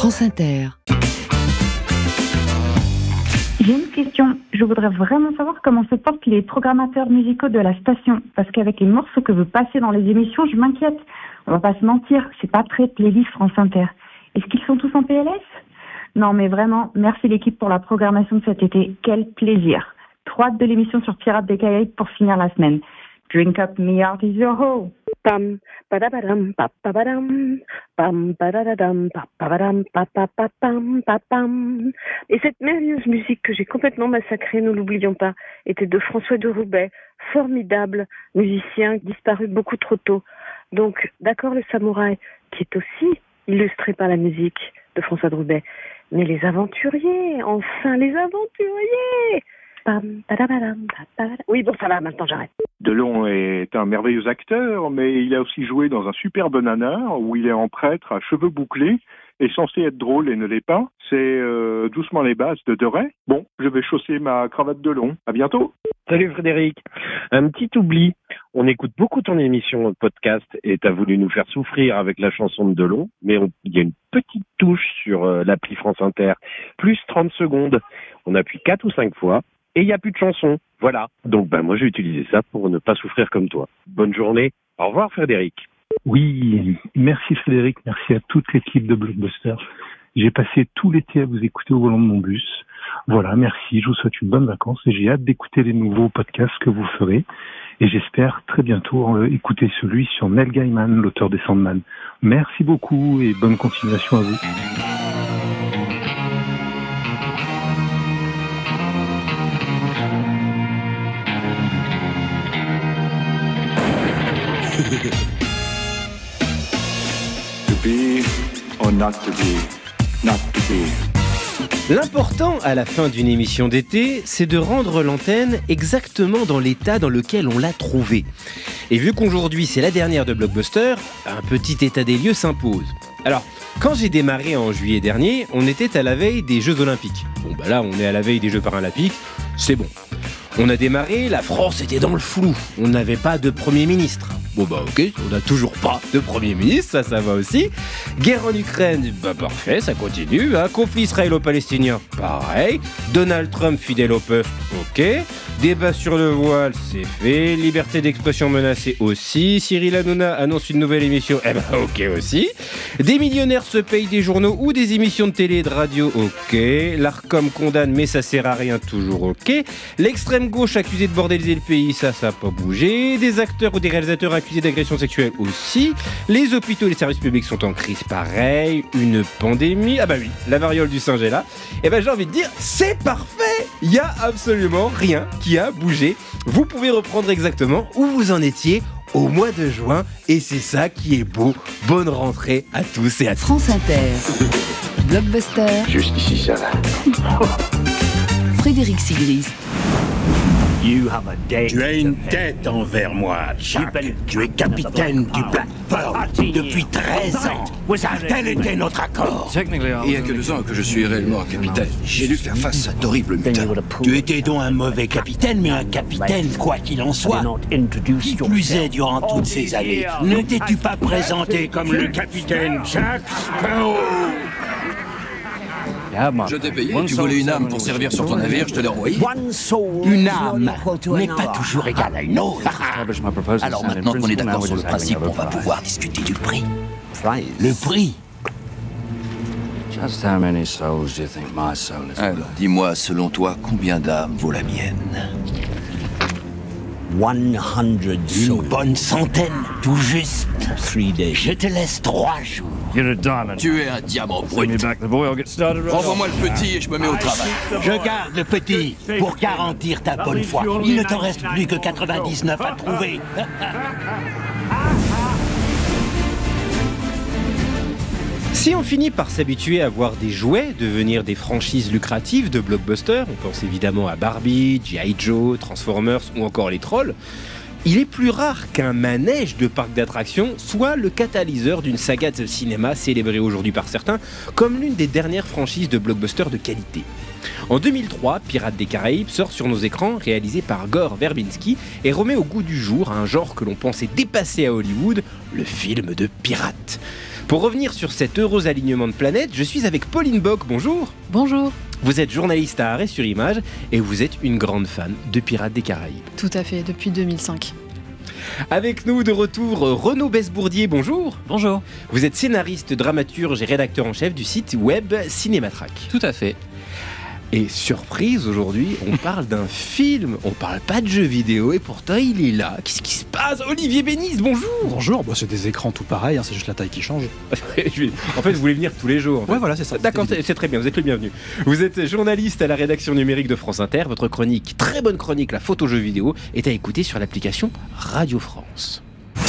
France Inter. J'ai une question. Je voudrais vraiment savoir comment se portent les programmateurs musicaux de la station. Parce qu'avec les morceaux que vous passez dans les émissions, je m'inquiète. On va pas se mentir, c'est pas très playlist France Inter. Est-ce qu'ils sont tous en PLS ? Non mais vraiment, merci l'équipe pour la programmation de cet été. Quel plaisir. Trop hâte de l'émission sur Pirates des Caraïbes pour finir la semaine. Drink up, me heart is your hoe. Pam, padabadam, papabadam, pam, padadadam, papabadam, papapapam, papam. Et cette merveilleuse musique que j'ai complètement massacrée, nous l'oublions pas, était de François de Roubaix, formidable musicien, disparu beaucoup trop tôt. Donc, d'accord le samouraï, qui est aussi illustré par la musique de François de Roubaix, mais les aventuriers, enfin les aventuriers. Pam, padabadam, papabadam. Oui, bon, ça va, maintenant j'arrête. Delon est un merveilleux acteur, mais il a aussi joué dans un super nanar où il est en prêtre à cheveux bouclés et censé être drôle et ne l'est pas. C'est Doucement les basses de Deray. Bon, je vais chausser ma cravate Delon. À bientôt. Salut Frédéric. Un petit oubli. On écoute beaucoup ton émission de podcast et t'as voulu nous faire souffrir avec la chanson de Delon, mais il y a une petite touche sur l'appli France Inter. Plus 30 secondes. On appuie 4 ou 5 fois. Et il n'y a plus de chansons. Voilà. Donc, moi, j'ai utilisé ça pour ne pas souffrir comme toi. Bonne journée. Au revoir, Frédéric. Oui, merci Frédéric. Merci à toute l'équipe de Blockbuster. J'ai passé tout l'été à vous écouter au volant de mon bus. Voilà, merci. Je vous souhaite une bonne vacances et j'ai hâte d'écouter les nouveaux podcasts que vous ferez. Et j'espère très bientôt écouter celui sur Neil Gaiman, l'auteur des Sandman. Merci beaucoup et bonne continuation à vous. To be or not to be, not to be. L'important à la fin d'une émission d'été, c'est de rendre l'antenne exactement dans l'état dans lequel on l'a trouvée. Et vu qu'aujourd'hui c'est la dernière de Blockbuster, un petit état des lieux s'impose. Alors, quand j'ai démarré en juillet dernier, on était à la veille des Jeux Olympiques. Bon là on est à la veille des Jeux Paralympiques, c'est bon. On a démarré, la France était dans le flou, on n'avait pas de Premier ministre. Bon ok, on n'a toujours pas de Premier ministre, ça va aussi. Guerre en Ukraine, parfait, ça continue. Conflit israélo-palestinien, pareil. Donald Trump fidèle au peuple, ok. Débat sur le voile, c'est fait. Liberté d'expression menacée aussi. Cyril Hanouna annonce une nouvelle émission, ok aussi. Des millionnaires se payent des journaux ou des émissions de télé et de radio, ok. L'Arcom condamne mais ça sert à rien, toujours ok. L'extrême gauche accusée de bordéliser le pays, ça n'a pas bougé. Des acteurs ou des réalisateurs accusés d'agression sexuelle aussi. Les hôpitaux et les services publics sont en crise, pareil. Une pandémie, oui, la variole du singe est là. J'ai envie de dire, c'est parfait. Il n'y a absolument rien qui a bougé. Vous pouvez reprendre exactement où vous en étiez au mois de juin, et c'est ça qui est beau. Bonne rentrée à tous et à toutes. France Inter. Blockbuster. Juste ici, ça va. Frédéric Sigrist. Tu as une dette envers moi, Jack. Tu es capitaine du Blackbird depuis 13 ans. Tel était notre accord. Il n'y a que 2 ans que je suis réellement capitaine. J'ai dû faire face à d'horribles mutins. Tu étais donc un mauvais capitaine, mais un capitaine, quoi qu'il en soit. Qui plus est, durant toutes ces années, ne t'es-tu pas présenté comme le capitaine Jack Sparrow? Je t'ai payé, tu voulais une âme pour servir sur ton navire, je te l'ai envoyé. Une âme n'est pas toujours égale à une autre. Alors maintenant qu'on est d'accord sur le principe, on va pouvoir discuter du prix. Le prix? Alors, dis-moi, selon toi, combien d'âmes vaut la mienne? 100. Une bonne centaine, tout juste. Je te laisse 3 jours. Tu es un diamant brut. Renvoie-moi le petit et je me mets au travail. Je garde le petit pour garantir ta bonne foi. Il ne t'en reste plus que 99 à trouver. Si on finit par s'habituer à voir des jouets devenir des franchises lucratives de blockbusters, on pense évidemment à Barbie, G.I. Joe, Transformers ou encore les Trolls, il est plus rare qu'un manège de parc d'attractions soit le catalyseur d'une saga de cinéma célébrée aujourd'hui par certains comme l'une des dernières franchises de blockbusters de qualité. En 2003, Pirates des Caraïbes sort sur nos écrans, réalisé par Gore Verbinski et remet au goût du jour un genre que l'on pensait dépassé à Hollywood, le film de pirates. Pour revenir sur cet heureux alignement de planètes, je suis avec Pauline Bock, bonjour. Bonjour. Vous êtes journaliste à Arrêt sur Image et vous êtes une grande fan de Pirates des Caraïbes. Tout à fait, depuis 2005. Avec nous de retour, Renaud Besbourdier, bonjour. Bonjour. Vous êtes scénariste, dramaturge et rédacteur en chef du site web Cinématrack. Tout à fait. Et surprise, aujourd'hui, on parle d'un film, on parle pas de jeux vidéo et pourtant il est là. Qu'est-ce qui se passe ? Olivier Bénisse, bonjour. Bonjour, c'est des écrans tout pareil, c'est juste la taille qui change. En fait, vous voulez venir tous les jours. En fait. Ouais, voilà, c'est ça. D'accord, c'est très bien, vous êtes le bienvenu. Vous êtes journaliste à la rédaction numérique de France Inter. Votre chronique, très bonne chronique, la photo jeux vidéo, est à écouter sur l'application Radio France.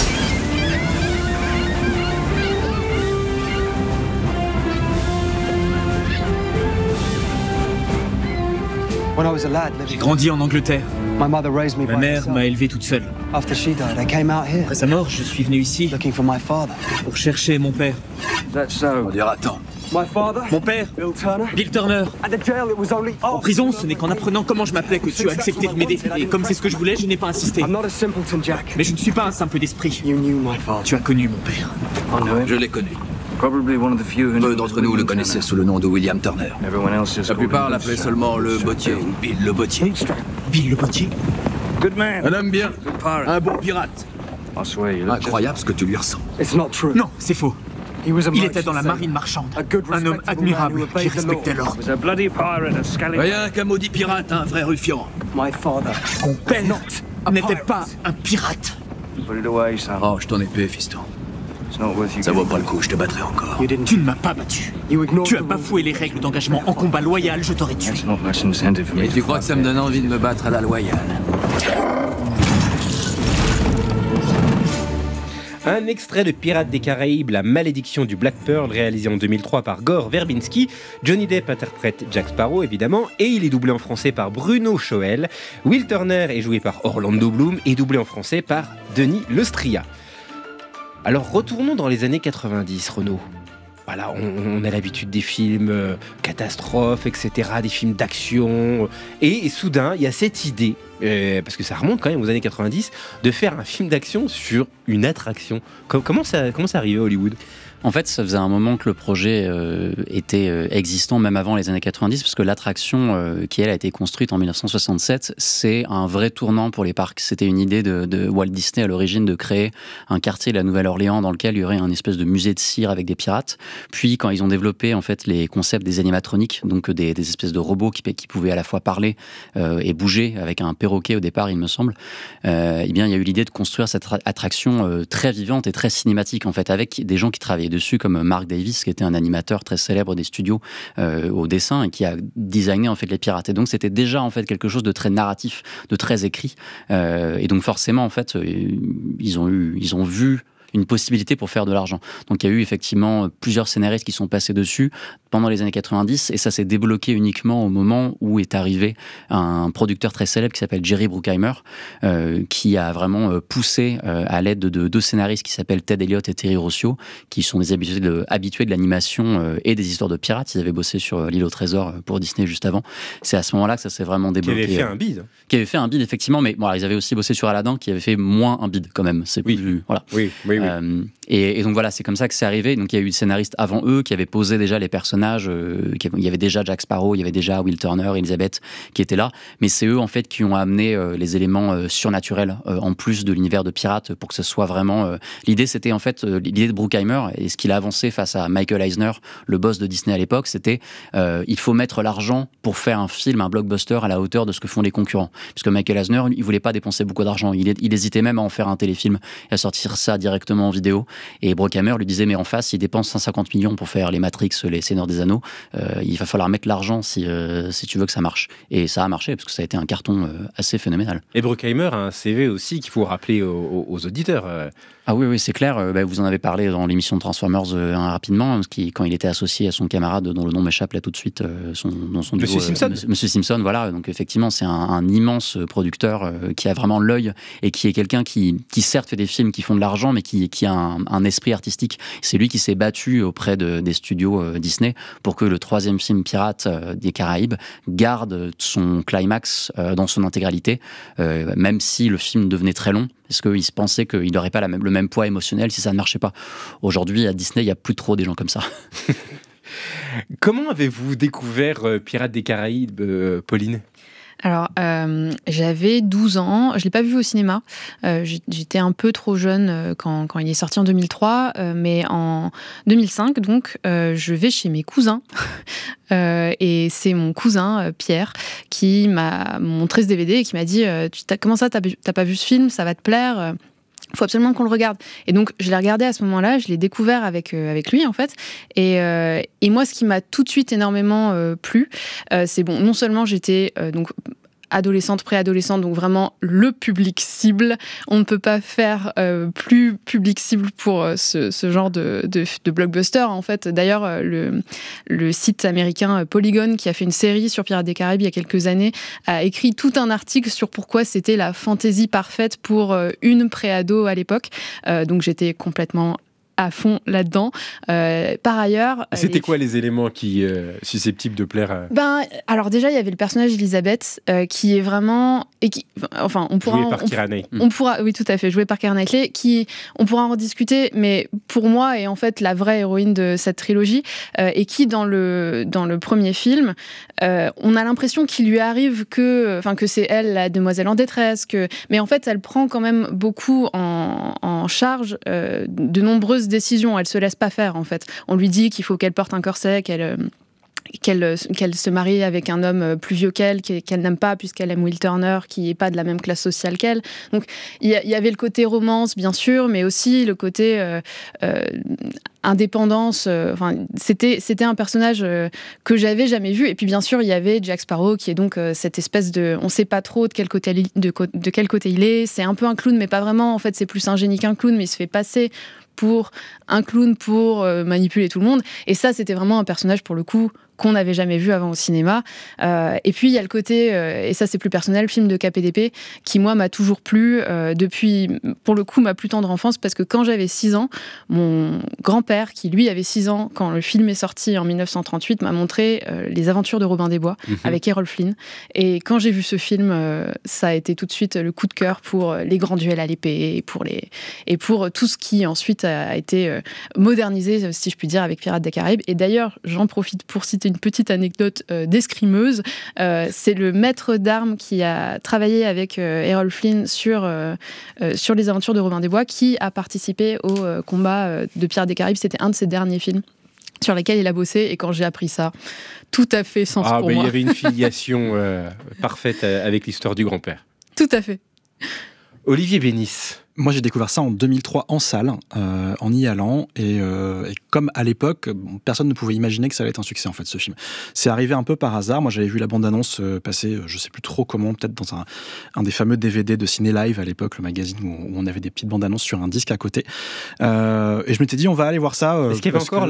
J'ai grandi en Angleterre. Ma mère m'a élevé toute seule. Après sa mort, je suis venu ici pour chercher mon père. On dirait attends. Mon père, Bill Turner. En prison, ce n'est qu'en apprenant comment je m'appelais que tu as accepté de m'aider. Et comme c'est ce que je voulais, je n'ai pas insisté. Mais je ne suis pas un simple d'esprit. Tu as connu mon père. Je l'ai connu. Peu d'entre nous le connaissaient sous le nom de William Turner. La plupart l'appelaient seulement le bottier ou Bill le bottier. Bill le bottier. Un homme bien, un bon pirate. Incroyable ce que tu lui ressens. Non, c'est faux. Il était dans la marine marchande. Un homme admirable qui respectait l'ordre. Rien qu'un maudit pirate, un vrai ruffian. Mon père n'était pas un pirate. Range ton épée, fiston. Ça vaut pas le coup, je te battrai encore. Tu ne m'as pas battu. Tu as bafoué les règles d'engagement en combat loyal, je t'aurais tué. Et tu crois que ça me donne envie de me battre à la loyale? Un extrait de Pirates des Caraïbes, La malédiction du Black Pearl, réalisé en 2003 par Gore Verbinski. Johnny Depp interprète Jack Sparrow, évidemment, et il est doublé en français par Bruno Choel. Will Turner est joué par Orlando Bloom et doublé en français par Denis Lestria. Alors retournons dans les années 90, Renaud. Voilà, on a l'habitude des films catastrophes, etc., des films d'action. Et soudain, il y a cette idée, parce que ça remonte quand même aux années 90, de faire un film d'action sur une attraction. Comment ça arrivé à Hollywood ? En fait, ça faisait un moment que le projet était existant, même avant les années 90, parce que l'attraction qui, elle, a été construite en 1967, c'est un vrai tournant pour les parcs. C'était une idée de Walt Disney à l'origine de créer un quartier de la Nouvelle-Orléans dans lequel il y aurait un espèce de musée de cire avec des pirates. Puis, quand ils ont développé en fait les concepts des animatroniques, donc des espèces de robots qui pouvaient à la fois parler et bouger avec un perroquet au départ, il me semble, eh bien, il y a eu l'idée de construire cette attraction très vivante et très cinématique, en fait, avec des gens qui travaillaient dessus, comme Mark Davis, qui était un animateur très célèbre des studios au dessin et qui a designé en fait les pirates. Et donc c'était déjà en fait quelque chose de très narratif, de très écrit. Et donc forcément en fait ils ont vu une possibilité pour faire de l'argent. Donc il y a eu effectivement plusieurs scénaristes qui sont passés dessus pendant les années 90 et ça s'est débloqué uniquement au moment où est arrivé un producteur très célèbre qui s'appelle Jerry Bruckheimer qui a vraiment poussé à l'aide de deux scénaristes qui s'appellent Ted Elliott et Terry Rossio, qui sont des habitués de l'animation et des histoires de pirates. Ils avaient bossé sur L'île au trésor pour Disney juste avant. C'est à ce moment-là que ça s'est vraiment débloqué. Qui avait fait un bid. Qui avait fait un bid effectivement, mais bon, alors, ils avaient aussi bossé sur Aladdin qui avait fait moins un bid quand même. C'est plus, voilà. Oui. Et donc voilà, c'est comme ça que c'est arrivé. Donc il y a eu des scénaristes avant eux qui avaient posé déjà les personnages. Il y avait déjà Jack Sparrow, il y avait déjà Will Turner, Elizabeth qui étaient là. Mais c'est eux en fait qui ont amené les éléments surnaturels en plus de l'univers de pirates pour que ce soit vraiment. L'idée c'était en fait l'idée de Bruckheimer et ce qu'il a avancé face à Michael Eisner, le boss de Disney à l'époque, c'était il faut mettre l'argent pour faire un film, un blockbuster à la hauteur de ce que font les concurrents. Puisque Michael Eisner, il voulait pas dépenser beaucoup d'argent. Il hésitait même à en faire un téléfilm et à sortir ça directement en vidéo. Et Bruckheimer lui disait mais en face, il dépense 150 millions pour faire les Matrix, les Seigneurs des Anneaux. Il va falloir mettre l'argent si tu veux que ça marche. Et ça a marché parce que ça a été un carton assez phénoménal. Et Bruckheimer a un CV aussi qu'il faut rappeler aux auditeurs. Ah oui, c'est clair. Vous en avez parlé dans l'émission de Transformers rapidement, quand il était associé à son camarade dont le nom m'échappe là tout de suite, Monsieur Simpson. Monsieur Simpson, voilà. Donc effectivement, c'est un immense producteur qui a vraiment l'œil et qui est quelqu'un qui certes fait des films qui font de l'argent, mais qui a un esprit artistique. C'est lui qui s'est battu auprès des studios Disney pour que le troisième film pirate des Caraïbes garde son climax dans son intégralité, même si le film devenait très long. Parce qu'ils se pensaient qu'il n'aurait pas le même poids émotionnel si ça ne marchait pas. Aujourd'hui, à Disney, il n'y a plus trop des gens comme ça. Comment avez-vous découvert Pirates des Caraïbes, Pauline ? Alors, j'avais 12 ans, je ne l'ai pas vu au cinéma, j'étais un peu trop jeune quand il est sorti en 2003, mais en 2005, donc, je vais chez mes cousins, et c'est mon cousin, Pierre, qui m'a montré ce DVD et qui m'a dit « Comment ça, t'as pas vu ce film ? Ça va te plaire ?» Il faut absolument qu'on le regarde. Et donc, je l'ai regardé à ce moment-là, je l'ai découvert avec lui, en fait. Et moi, ce qui m'a tout de suite énormément plu, c'est bon, non seulement j'étais donc adolescente, préadolescente, donc vraiment le public cible. On ne peut pas faire plus public cible pour ce genre de blockbuster, en fait. D'ailleurs, le site américain Polygon, qui a fait une série sur Pirates des Caraïbes il y a quelques années, a écrit tout un article sur pourquoi c'était la fantaisie parfaite pour une préado à l'époque. Donc j'étais complètement à fond là-dedans. Par ailleurs... C'était quoi les éléments qui susceptibles de plaire à... Alors déjà, il y avait le personnage d'Elizabeth qui est vraiment... on pourra... Joué par Keira Knightley. Oui, tout à fait, joué par Keira Knightley, on pourra en rediscuter, mais pour moi, est en fait la vraie héroïne de cette trilogie, et qui, dans le premier film, on a l'impression qu'il lui arrive que c'est elle, la demoiselle en détresse, mais en fait, elle prend quand même beaucoup en charge de nombreuses décisions. Elle se laisse pas faire, en fait. On lui dit qu'il faut qu'elle porte un corset, qu'elle se marie avec un homme plus vieux qu'elle n'aime pas, puisqu'elle aime Will Turner, qui n'est pas de la même classe sociale qu'elle. Donc, il y avait le côté romance, bien sûr, mais aussi le côté indépendance. C'était un personnage que j'avais jamais vu. Et puis, bien sûr, il y avait Jack Sparrow, qui est donc cette espèce de... On ne sait pas trop de quel côté il est. C'est un peu un clown, mais pas vraiment. En fait, c'est plus un génie qu'un clown, mais il se fait passer pour un clown pour manipuler tout le monde. Et ça, c'était vraiment un personnage, pour le coup, qu'on n'avait jamais vu avant au cinéma. Et puis, il y a le côté, et ça c'est plus personnel, film de KPDP, qui moi m'a toujours plu depuis, pour le coup, ma plus tendre enfance, parce que quand j'avais 6 ans, mon grand-père, qui lui avait 6 ans quand le film est sorti en 1938, m'a montré Les Aventures de Robin des Bois, avec Errol Flynn. Et quand j'ai vu ce film, ça a été tout de suite le coup de cœur pour les grands duels à l'épée, et pour tout ce qui ensuite a été modernisé, si je puis dire, avec Pirates des Caraïbes. Et d'ailleurs, j'en profite pour citer une petite anecdote d'escrimeuse. C'est le maître d'armes qui a travaillé avec Errol Flynn sur Les Aventures de Robin des Bois, qui a participé au combat de Pirates des Caraïbes. C'était un de ses derniers films sur lesquels il a bossé. Et quand j'ai appris ça, tout à fait sens pour moi. Il y avait une filiation parfaite avec l'histoire du grand-père. Tout à fait. Olivier Bénis. Moi, j'ai découvert ça en 2003 en salle, en y allant, et comme à l'époque, personne ne pouvait imaginer que ça allait être un succès, en fait, ce film. C'est arrivé un peu par hasard. Moi, j'avais vu la bande-annonce passer, je sais plus trop comment, peut-être dans un des fameux DVD de Ciné Live à l'époque, le magazine où on avait des petites bandes-annonces sur un disque à côté. Et je m'étais dit, on va aller voir ça. Est-ce qu'il y avait encore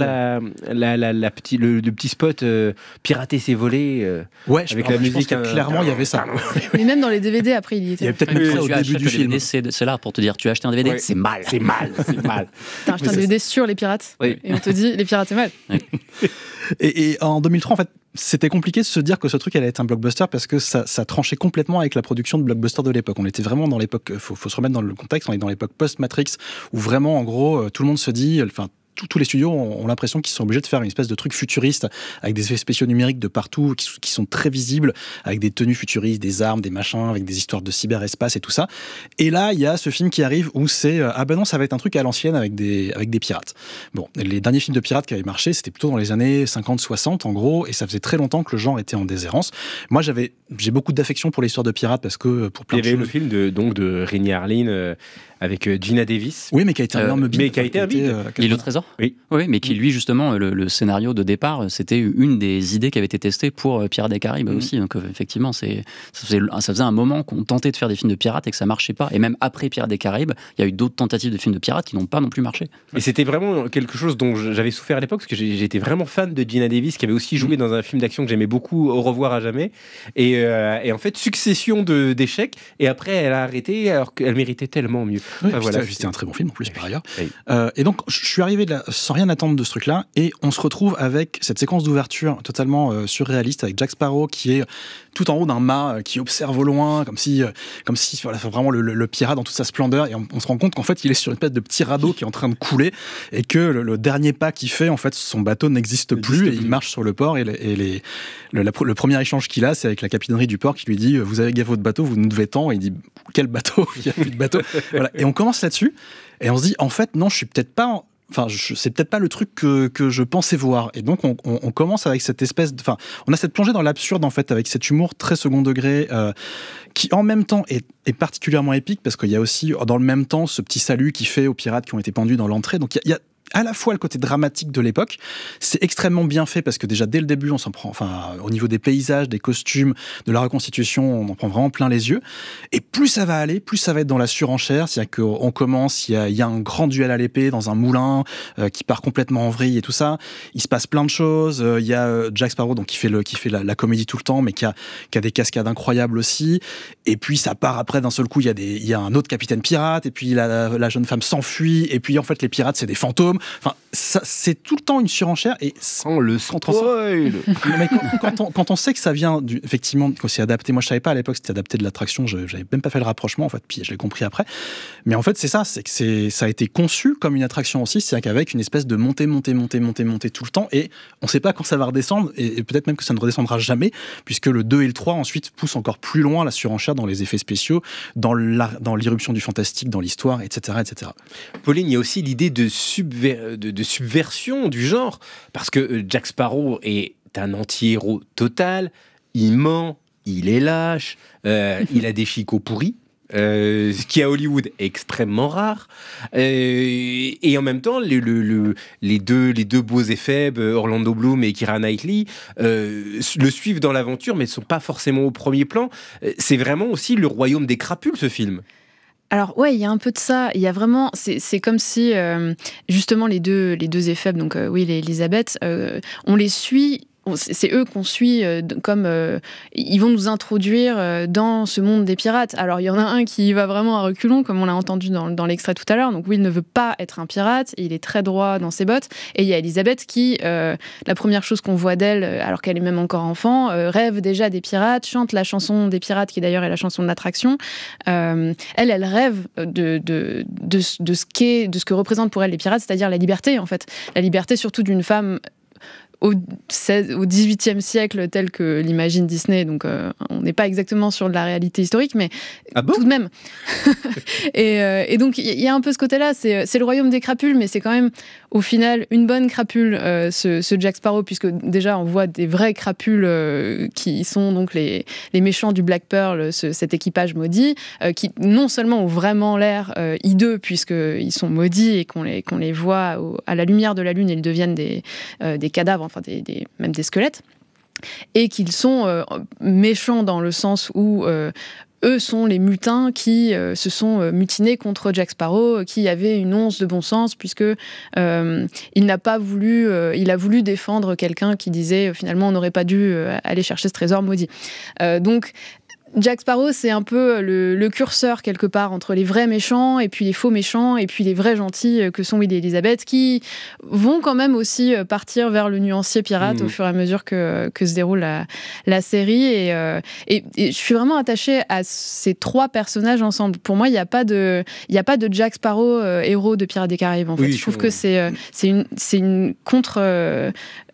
le petit spot pirater ses volets ouais, avec la musique clairement, il y avait ça. Mais même dans les DVD, après, il y était. Il y avait peut-être même ça au début du film. C'est là pour te dire, tu as acheté un DVD, c'est mal. T'as acheté un DVD sur les pirates, et on te dit, les pirates, c'est mal. Et en 2003, en fait, c'était compliqué de se dire que ce truc allait être un blockbuster parce que ça tranchait complètement avec la production de blockbuster de l'époque. On était vraiment dans l'époque, faut se remettre dans le contexte, on est dans l'époque post-Matrix, où vraiment, en gros, tout le monde se dit, tous les studios ont l'impression qu'ils sont obligés de faire une espèce de truc futuriste avec des effets spéciaux numériques de partout qui sont très visibles, avec des tenues futuristes, des armes, des machins, avec des histoires de cyberespace et tout ça. Et là, il y a ce film qui arrive où c'est non, ça va être un truc à l'ancienne avec des pirates. Bon, les derniers films de pirates qui avaient marché, c'était plutôt dans les années 50-60 en gros, et ça faisait très longtemps que le genre était en déshérence. Moi, j'ai beaucoup d'affection pour l'histoire de pirates parce que pour plein de choses. Il y avait le film de Rennie Harlin avec Gina Davis. Oui, mais qui a été un énorme bide. Mais qui a été un bide. L'île au trésor. Oui, mais qui lui justement le scénario de départ, c'était une des idées qui avait été testée pour Pirates des Caraïbes aussi. Donc effectivement, ça faisait un moment qu'on tentait de faire des films de pirates et que ça marchait pas. Et même après Pirates des Caraïbes, il y a eu d'autres tentatives de films de pirates qui n'ont pas non plus marché. Et c'était vraiment quelque chose dont j'avais souffert à l'époque parce que j'étais vraiment fan de Gina Davis qui avait aussi joué dans un film d'action que j'aimais beaucoup, Au revoir à jamais. Et en fait, succession d'échecs. Et après, elle a arrêté alors qu'elle méritait tellement mieux. Oui, c'était un très bon film en plus par ailleurs. Et donc je suis arrivé là sans rien attendre de ce truc-là, et on se retrouve avec cette séquence d'ouverture totalement surréaliste avec Jack Sparrow qui est tout en haut d'un mât, qui observe au loin, comme si voilà, vraiment le pirate dans toute sa splendeur, et on se rend compte qu'en fait il est sur une espèce de petit radeau qui est en train de couler, et que le dernier pas qu'il fait, en fait son bateau n'existe plus, et il marche sur le port, et le premier échange qu'il a, c'est avec la capitainerie du port qui lui dit vous avez gagné votre bateau, vous nous devez tant, et il dit quel bateau, il n'y a plus de bateau. Voilà. Et on commence là-dessus, et on se dit en fait non, je suis peut-être pas... Enfin, c'est peut-être pas le truc que je pensais voir. Et donc, on commence avec cette espèce enfin, on a cette plongée dans l'absurde, en fait, avec cet humour très second degré, qui, en même temps, est particulièrement épique, parce qu'il y a aussi, dans le même temps, ce petit salut qu'il fait aux pirates qui ont été pendus dans l'entrée. Donc, il y a à la fois le côté dramatique de l'époque, c'est extrêmement bien fait, parce que déjà, dès le début, on s'en prend, enfin, au niveau des paysages, des costumes, de la reconstitution, on en prend vraiment plein les yeux. Et plus ça va aller, plus ça va être dans la surenchère. C'est-à-dire qu'on commence, il y a un grand duel à l'épée dans un moulin qui part complètement en vrille et tout ça. Il se passe plein de choses. Il y a Jack Sparrow, donc qui fait la comédie tout le temps, mais qui a des cascades incroyables aussi. Et puis ça part après, d'un seul coup, il y a un autre capitaine pirate, et puis la jeune femme s'enfuit, et puis en fait les pirates c'est des fantômes. Enfin, c'est tout le temps une surenchère, et sans le spoil. Mais quand on sait que ça vient effectivement, quand c'est adapté, moi je savais pas à l'époque c'était adapté de l'attraction, j'avais même pas fait le rapprochement en fait, puis je l'ai compris après. Mais en fait c'est ça, ça a été conçu comme une attraction aussi, c'est-à-dire qu'avec une espèce de montée tout le temps, et on sait pas quand ça va redescendre, et peut-être même que ça ne redescendra jamais, puisque le 2 et le 3 ensuite poussent encore plus loin la surenchère dans les effets spéciaux, dans l'irruption du fantastique, dans l'histoire, etc., etc. Pauline, il y a aussi l'idée de subversion du genre, parce que Jack Sparrow est un anti-héros total, il ment, il est lâche, il a des chicots pourris, ce qui à Hollywood est extrêmement rare, et en même temps les deux beaux effets, Orlando Bloom et Keira Knightley, le suivent dans l'aventure, mais ne sont pas forcément au premier plan. C'est vraiment aussi le royaume des crapules, ce film. Alors ouais, il y a un peu de ça. Il y a vraiment, c'est comme si justement les deux effets, donc Will et Elizabeth, on les suit. C'est eux qu'on suit comme ils vont nous introduire dans ce monde des pirates. Alors il y en a un qui va vraiment à reculons, comme on l'a entendu dans l'extrait tout à l'heure. Donc Will ne veut pas être un pirate, et il est très droit dans ses bottes. Et il y a Elizabeth qui, la première chose qu'on voit d'elle, alors qu'elle est même encore enfant, rêve déjà des pirates, chante la chanson des pirates, qui d'ailleurs est la chanson de l'attraction. Elle rêve de ce que représentent pour elle les pirates, c'est-à-dire la liberté en fait, la liberté surtout d'une femme au XVIIIe siècle tel que l'imagine Disney, donc on n'est pas exactement sur de la réalité historique, mais tout de même. et donc il y a un peu ce côté-là, c'est le royaume des crapules, mais c'est quand même au final une bonne crapule, ce Jack Sparrow, puisque déjà on voit des vrais crapules qui sont donc les méchants du Black Pearl, cet équipage maudit, qui non seulement ont vraiment l'air hideux puisqu'ils sont maudits et qu'on les voit à la lumière de la lune, ils deviennent des cadavres, enfin même des squelettes, et qu'ils sont méchants dans le sens où eux sont les mutins qui se sont mutinés contre Jack Sparrow, qui avait une once de bon sens, puisque il a voulu défendre quelqu'un qui disait finalement on n'aurait pas dû aller chercher ce trésor maudit. Donc Jack Sparrow, c'est un peu le curseur quelque part entre les vrais méchants et puis les faux méchants et puis les vrais gentils que sont Will et Elizabeth, qui vont quand même aussi partir vers le nuancier pirate au fur et à mesure que se déroule la série. Et je suis vraiment attachée à ces trois personnages ensemble. Pour moi, il n'y a pas de Jack Sparrow héros de Pirates des Caraïbes. En fait, je trouve que c'est une contre.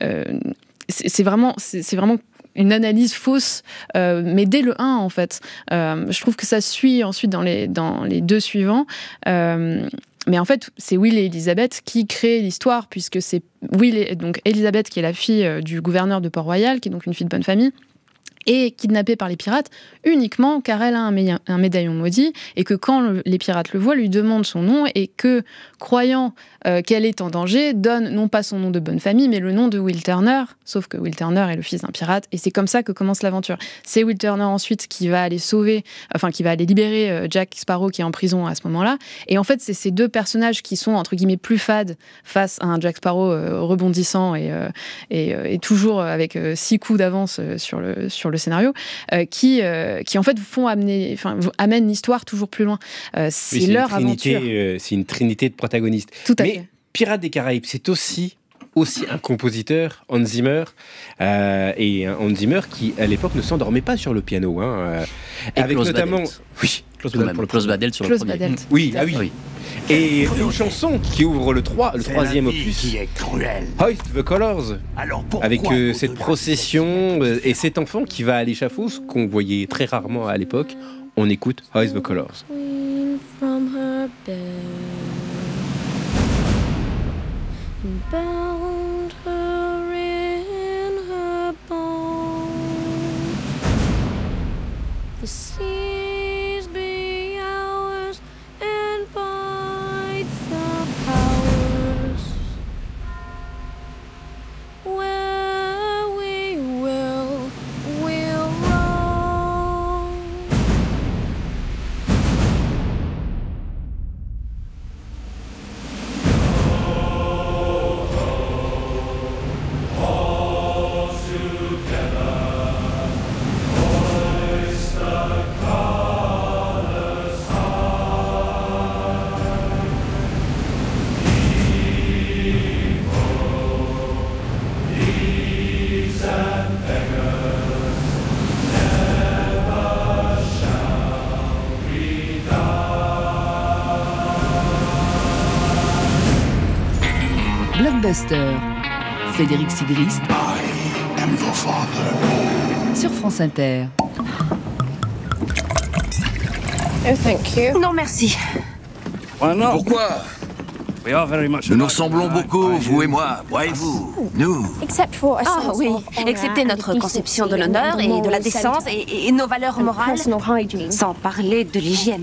C'est vraiment une analyse fausse, mais dès le 1 en fait. Je trouve que ça suit ensuite dans les deux suivants. Mais en fait, c'est Will et Elizabeth qui créent l'histoire, puisque c'est donc Elizabeth qui est la fille du gouverneur de Port-Royal, qui est donc une fille de bonne famille, et kidnappée par les pirates uniquement car elle a un médaillon maudit, et que quand les pirates le voient, lui demandent son nom, et que, croyant qu'elle est en danger, donne non pas son nom de bonne famille, mais le nom de Will Turner, sauf que Will Turner est le fils d'un pirate, et c'est comme ça que commence l'aventure. C'est Will Turner ensuite qui va aller libérer Jack Sparrow qui est en prison à ce moment-là, et en fait c'est ces deux personnages qui sont entre guillemets plus fades face à un Jack Sparrow rebondissant et toujours avec 6 coups d'avance sur sur le scénario, qui en fait amènent l'histoire toujours plus loin. C'est leur aventure. C'est une trinité de protagonistes. Tout à fait. Pirates des Caraïbes, c'est aussi un compositeur, Hans Zimmer, et Hans Zimmer qui, à l'époque, ne s'endormait pas sur le piano. Avec notamment... Badelt. Oui, Klaus Badelt sur le premier. Badelt. Oui, oui. Et une chanson qui ouvre le troisième opus, qui est cruel. Hoist the Colors, avec cette au-delà procession et cet enfant qui va à l'échafaud, ce qu'on voyait très rarement à l'époque. On écoute Hoist the Colors. From her bed, bound her in her bones. The seas be ours, and by the powers where we will roam. Blockbuster. Frédéric Sigrist. Sur France Inter. Oh, thank you. Non, merci. Pourquoi? Nous nous ressemblons beaucoup, vous et moi, moi et vous, nous. Ah oui, excepté notre conception de l'honneur et de la décence et nos valeurs morales, sans parler de l'hygiène.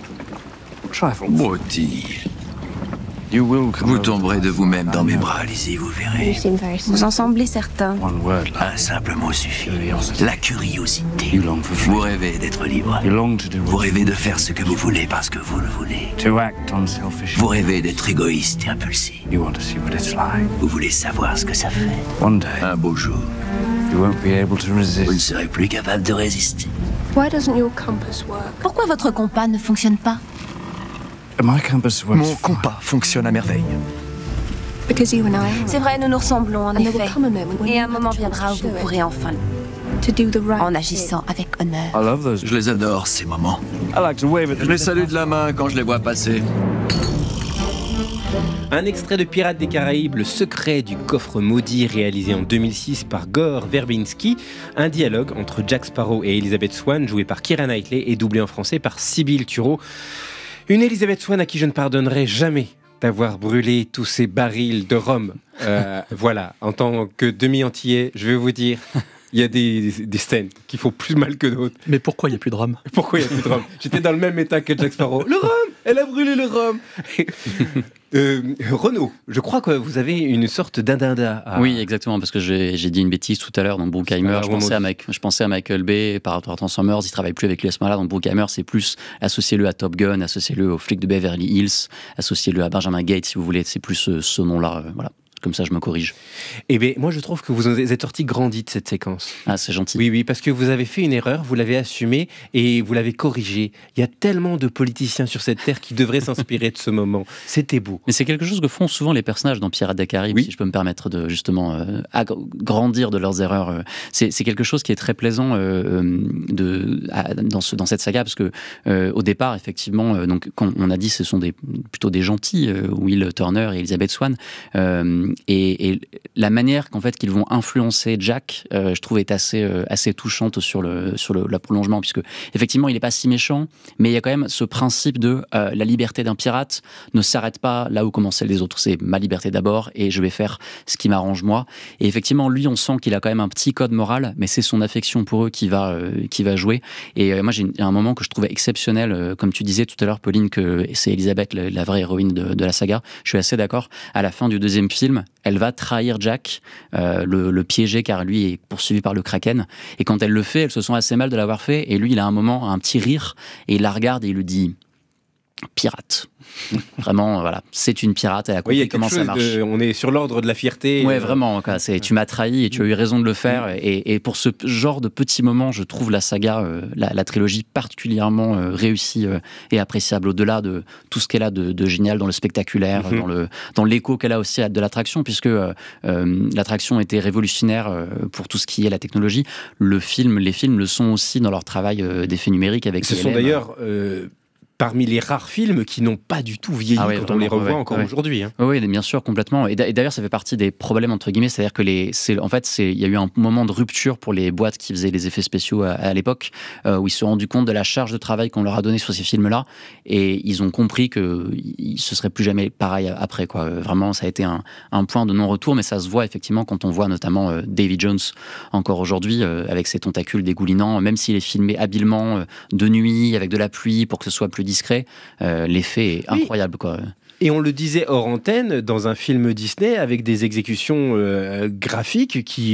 Maudit. Vous tomberez de vous-même dans mes bras, Lizzie, vous verrez. Vous en semblez certain. Un simple mot suffit. La curiosité. Vous rêvez d'être libre. Vous rêvez de faire ce que vous voulez parce que vous le voulez. Vous rêvez d'être égoïste et impulsif. Vous voulez savoir ce que ça fait. Un beau jour, vous ne serez plus capable de résister. Pourquoi votre compas ne fonctionne pas? Mon compas fonctionne à merveille. C'est vrai, nous nous ressemblons en effet. Et un moment viendra où vous pourrez enfin, en agissant avec honneur. Je les adore, ces moments. Je les salue de la main quand je les vois passer. Un extrait de Pirates des Caraïbes, Le secret du coffre maudit, réalisé en 2006 par Gore Verbinski. Un dialogue entre Jack Sparrow et Elizabeth Swann, joué par Keira Knightley et doublé en français par Sybille Tureau. Une Elizabeth Swann à qui je ne pardonnerai jamais d'avoir brûlé tous ces barils de rhum. Voilà, en tant que demi-antillais, je vais vous dire, il y a des scènes qui font plus mal que d'autres. Mais pourquoi il n'y a plus de rhum? Pourquoi il n'y a plus de rhum? J'étais dans le même état que Jack Sparrow. Le rhum! Elle a brûlé le rhum! Renaud, je crois que vous avez une sorte d'indinda. Oui, exactement, parce que j'ai dit une bêtise tout à l'heure. Donc Bruckheimer, je pensais à Michael Bay par rapport à Transformers. Il travaille plus avec lui à ce moment-là. Donc Bruckheimer, c'est plus associez-le à Top Gun, associez-le aux flics de Beverly Hills, associez-le à Benjamin Gates si vous voulez. C'est plus ce nom-là. Voilà. Comme ça, je me corrige. Eh bien, moi, je trouve que vous êtes sorti grandi de cette séquence. Ah, c'est gentil. Oui, parce que vous avez fait une erreur, vous l'avez assumée et vous l'avez corrigée. Il y a tellement de politiciens sur cette terre qui devraient s'inspirer de ce moment. C'était beau. Mais c'est quelque chose que font souvent les personnages dans Pirates des Caraïbes, si je peux me permettre de justement grandir de leurs erreurs. C'est quelque chose qui est très plaisant dans cette saga, parce que au départ, effectivement, donc, quand on a dit ce sont plutôt des gentils, Will Turner et Elizabeth Swann, et la manière qu'en fait qu'ils vont influencer Jack, je trouve est assez touchante sur le prolongement, puisque effectivement il n'est pas si méchant, mais il y a quand même ce principe de la liberté d'un pirate ne s'arrête pas là où commencent celle des autres. C'est ma liberté d'abord et je vais faire ce qui m'arrange moi. Et effectivement lui, on sent qu'il a quand même un petit code moral, mais c'est son affection pour eux qui va jouer. Et moi j'ai un moment que je trouvais exceptionnel, comme tu disais tout à l'heure, Pauline, que c'est Elisabeth la vraie héroïne de la saga. Je suis assez d'accord. À la fin du deuxième film, elle va trahir Jack, le piéger, car lui est poursuivi par le Kraken. Et quand elle le fait, elle se sent assez mal de l'avoir fait. Et lui, il a un petit rire, et il la regarde et il lui dit pirate. Vraiment, voilà, c'est une pirate, elle a compris comment ça marche. On est sur l'ordre de la fierté. Ouais, vraiment, quoi. Tu m'as trahi et tu as eu raison de le faire. Et pour ce genre de petits moments, je trouve la saga, la trilogie particulièrement réussie et appréciable, au-delà de tout ce qu'elle a de génial dans le spectaculaire, dans l'écho qu'elle a aussi de l'attraction, puisque l'attraction était révolutionnaire pour tout ce qui est la technologie. Les films le sont aussi dans leur travail d'effets numériques avec Ce sont d'ailleurs parmi les rares films qui n'ont pas du tout vieilli quand on les revoit encore aujourd'hui. Hein. Oui, bien sûr, complètement. Et d'ailleurs, ça fait partie des problèmes, entre guillemets, c'est-à-dire que il y a eu un moment de rupture pour les boîtes qui faisaient les effets spéciaux à l'époque, où ils se sont rendus compte de la charge de travail qu'on leur a donnée sur ces films-là, et ils ont compris que ce serait plus jamais pareil après, quoi. Vraiment, ça a été un point de non-retour, mais ça se voit effectivement quand on voit notamment Davy Jones encore aujourd'hui, avec ses tentacules dégoulinants, même s'il est filmé habilement de nuit, avec de la pluie, pour que ce soit plus discret, l'effet est incroyable, quoi. Et on le disait hors antenne, dans un film Disney, avec des exécutions graphiques qui...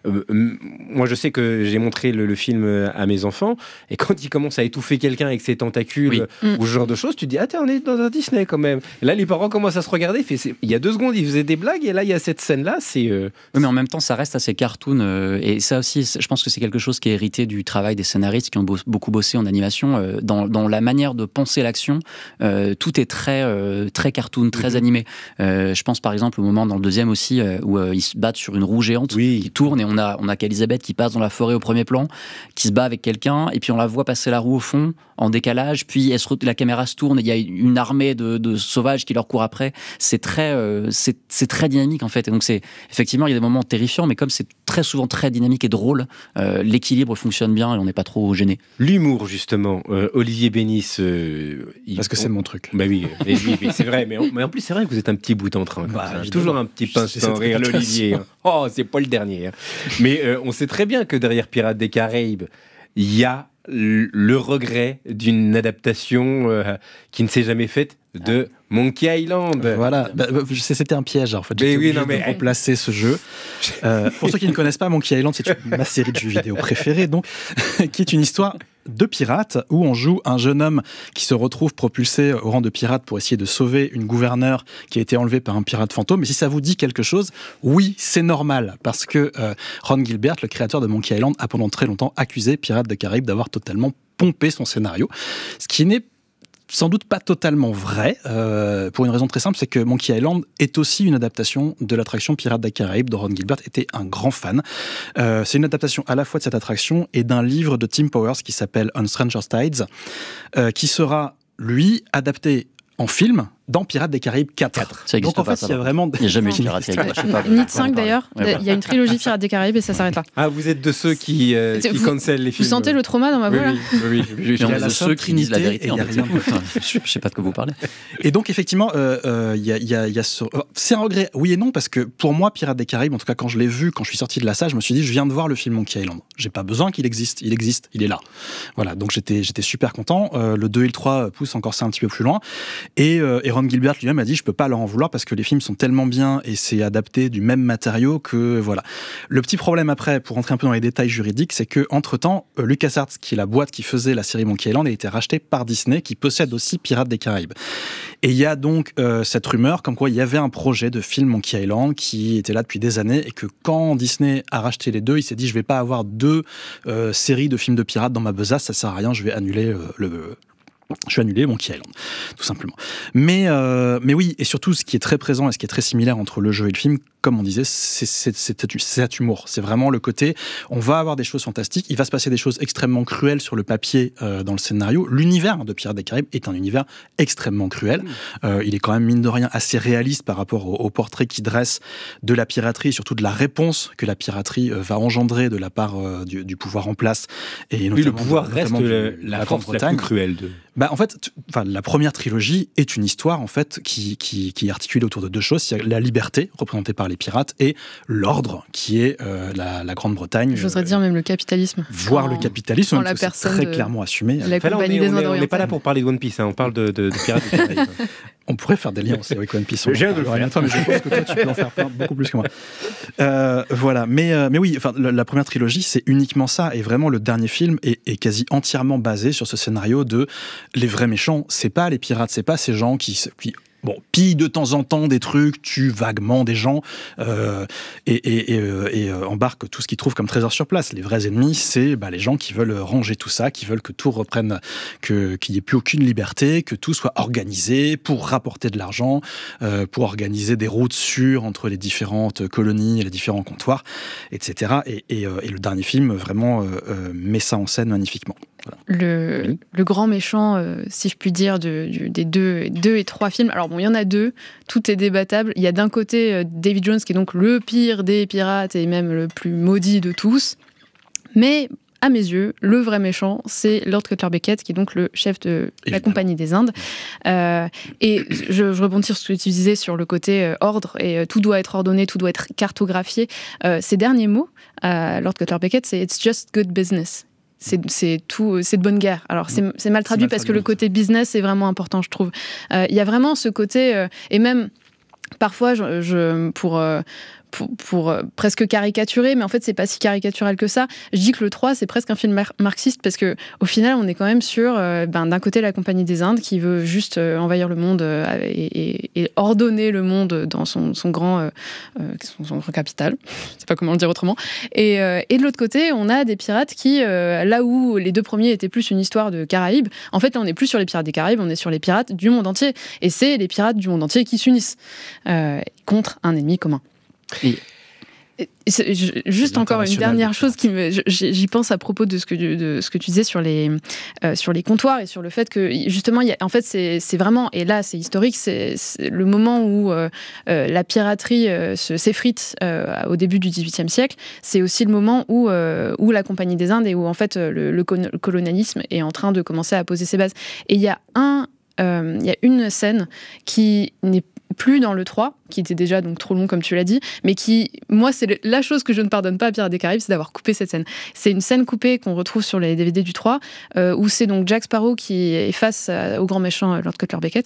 moi, je sais que j'ai montré le film à mes enfants, et quand il commence à étouffer quelqu'un avec ses tentacules, ou ce genre de choses, tu te dis, on est dans un Disney quand même. Et là, les parents commencent à se regarder, il y a 2 secondes, ils faisaient des blagues, et là, il y a cette scène-là, c'est... Oui, mais en même temps, ça reste assez cartoon, et ça aussi, je pense que c'est quelque chose qui est hérité du travail des scénaristes qui ont beaucoup bossé en animation, dans la manière de penser l'action, tout est très cartoon, très animé. Je pense par exemple au moment dans le deuxième aussi où ils se battent sur une roue géante qui tourne, et on a qu'Elisabeth qui passe dans la forêt au premier plan, qui se bat avec quelqu'un, et puis on la voit passer la roue au fond en décalage, puis la caméra se tourne et il y a une armée de sauvages qui leur courent après. C'est très dynamique en fait, et donc effectivement il y a des moments terrifiants, mais comme c'est très souvent très dynamique et drôle, l'équilibre fonctionne bien et on n'est pas trop gêné. L'humour justement, Olivier Bénis, parce que c'est mon truc. Bah oui, c'est vrai, mais en plus c'est vrai que vous êtes un petit bout en train, toujours un petit pince sans rire, l'Olivier. Oh, c'est pas le dernier. Mais on sait très bien que derrière Pirates des Caraïbes, il y a le regret d'une adaptation qui ne s'est jamais faite de Monkey Island. Voilà, c'était un piège en fait. J'ai obligé de remplacer ce jeu. Pour ceux qui ne connaissent pas, Monkey Island, c'est ma série de jeux vidéo préférée, donc, qui est une histoire de pirates où on joue un jeune homme qui se retrouve propulsé au rang de pirate pour essayer de sauver une gouverneure qui a été enlevée par un pirate fantôme. Et si ça vous dit quelque chose, oui, c'est normal, parce que Ron Gilbert, le créateur de Monkey Island, a pendant très longtemps accusé Pirates des Caraïbes d'avoir totalement pompé son scénario, ce qui n'est sans doute pas totalement vrai, pour une raison très simple, c'est que Monkey Island est aussi une adaptation de l'attraction Pirates des Caraïbes, dont Ron Gilbert était un grand fan. C'est une adaptation à la fois de cette attraction et d'un livre de Tim Powers qui s'appelle On Stranger's Tides, qui sera, lui, adapté en film dans Pirates des Caraïbes 4. Donc en fait, il y a vraiment... Il n'y a jamais eu de Pirates des Caraïbes. Ni de 5 d'ailleurs. Il y a une trilogie Pirates des Caraïbes et ça s'arrête là. Ah, vous êtes de ceux qui cancellent les films. Vous sentez le trauma dans ma voix là ? Oui. Il y a de ceux qui disent la vérité. Je ne sais pas de quoi vous parlez. Et donc effectivement, il y a ce... C'est un regret, oui et non, parce que pour moi, Pirates des Caraïbes, en tout cas quand je l'ai vu, quand je suis sorti de la salle, je me suis dit, je viens de voir le film Monkey Island. J'ai pas besoin qu'il existe, il est là. Voilà, donc j'étais super content. Le 2 et le 3 poussent encore ça un petit peu plus loin. Et Ron Gilbert lui-même a dit, je peux pas leur en vouloir parce que les films sont tellement bien et c'est adapté du même matériau que voilà. Le petit problème après, pour rentrer un peu dans les détails juridiques, c'est que entre-temps, LucasArts, qui est la boîte qui faisait la série Monkey Island, a été rachetée par Disney, qui possède aussi Pirates des Caraïbes. Et il y a donc cette rumeur comme quoi il y avait un projet de film Monkey Island qui était là depuis des années et que quand Disney a racheté les deux, il s'est dit je vais pas avoir 2 séries de films de pirates dans ma besace, ça sert à rien, je vais annuler Monkey Island, tout simplement. Mais oui, et surtout, ce qui est très présent et ce qui est très similaire entre le jeu et le film, comme on disait, c'est cet humour. C'est vraiment le côté, on va avoir des choses fantastiques, il va se passer des choses extrêmement cruelles sur le papier dans le scénario. L'univers de Pirates des Caraïbes est un univers extrêmement cruel. Il est quand même, mine de rien, assez réaliste par rapport au portrait qu'il dresse de la piraterie, et surtout de la réponse que la piraterie va engendrer de la part du pouvoir en place. Et oui, le pouvoir reste la force la plus cruelle de... En fait, la première trilogie est une histoire en fait qui est articulée autour de 2 choses. C'est la liberté, représentée par les pirates, et l'ordre, qui est la Grande-Bretagne. J'oserais dire même le capitalisme. Voire le capitalisme, la c'est très clairement assumé. La compagnie des Indes orientales. On n'est pas là pour parler de One Piece, on parle de pirates des Caraïbes. On pourrait faire des liens aussi avec One Piece. Je viens de le faire. Mais je pense que toi, tu peux en faire beaucoup plus que moi. Voilà, mais oui, la première trilogie, c'est uniquement ça. Et vraiment, le dernier film est quasi entièrement basé sur ce scénario de les vrais méchants. C'est pas les pirates, c'est pas ces gens qui pillent de temps en temps des trucs, tuent vaguement des gens et embarquent tout ce qu'ils trouvent comme trésor sur place. Les vrais ennemis, c'est les gens qui veulent ranger tout ça, qui veulent que tout reprenne, qu'il n'y ait plus aucune liberté, que tout soit organisé pour rapporter de l'argent, pour organiser des routes sûres entre les différentes colonies et les différents comptoirs, etc. Et le dernier film vraiment met ça en scène magnifiquement. Voilà. Le grand méchant, si je puis dire, des deux et trois films. Alors bon, il y en a deux, tout est débattable. Il y a d'un côté Davy Jones, qui est donc le pire des pirates et même le plus maudit de tous. Mais à mes yeux, le vrai méchant, c'est Lord Cutler Beckett, qui est donc le chef de la Compagnie des Indes. Et je rebondis sur ce que tu disais sur le côté ordre, et tout doit être ordonné, tout doit être cartographié. Ces derniers mots, Lord Cutler Beckett, c'est « It's just good business ». C'est de bonne guerre. Alors c'est mal traduit parce que le côté business est vraiment important, je trouve. Il y a vraiment ce côté, et même parfois pour presque caricaturer, mais en fait c'est pas si caricatural que ça. Je dis que le 3 c'est presque un film marxiste, parce que au final on est quand même sur d'un côté la Compagnie des Indes qui veut juste envahir le monde et ordonner le monde dans son grand capital, je sais pas comment le dire autrement, et de l'autre côté on a des pirates qui là où les deux premiers étaient plus une histoire de Caraïbes, en fait là on n'est plus sur les pirates des Caraïbes, on est sur les pirates du monde entier, et c'est les pirates du monde entier qui s'unissent contre un ennemi commun. Et juste encore une dernière chose j'y pense à propos de ce que tu disais sur les comptoirs et sur le fait que justement en fait c'est vraiment, et là c'est historique, c'est le moment où la piraterie s'effrite au début du XVIIIe siècle. C'est aussi le moment où la Compagnie des Indes et où en fait le colonialisme est en train de commencer à poser ses bases. Et il y a une scène qui n'est plus dans le 3, qui était déjà donc trop long comme tu l'as dit, mais qui, moi, c'est la chose que je ne pardonne pas à Pirates des Caraïbes, c'est d'avoir coupé cette scène. C'est une scène coupée qu'on retrouve sur les DVD du 3, où c'est donc Jack Sparrow qui est face au grand méchant Lord Cutler Beckett,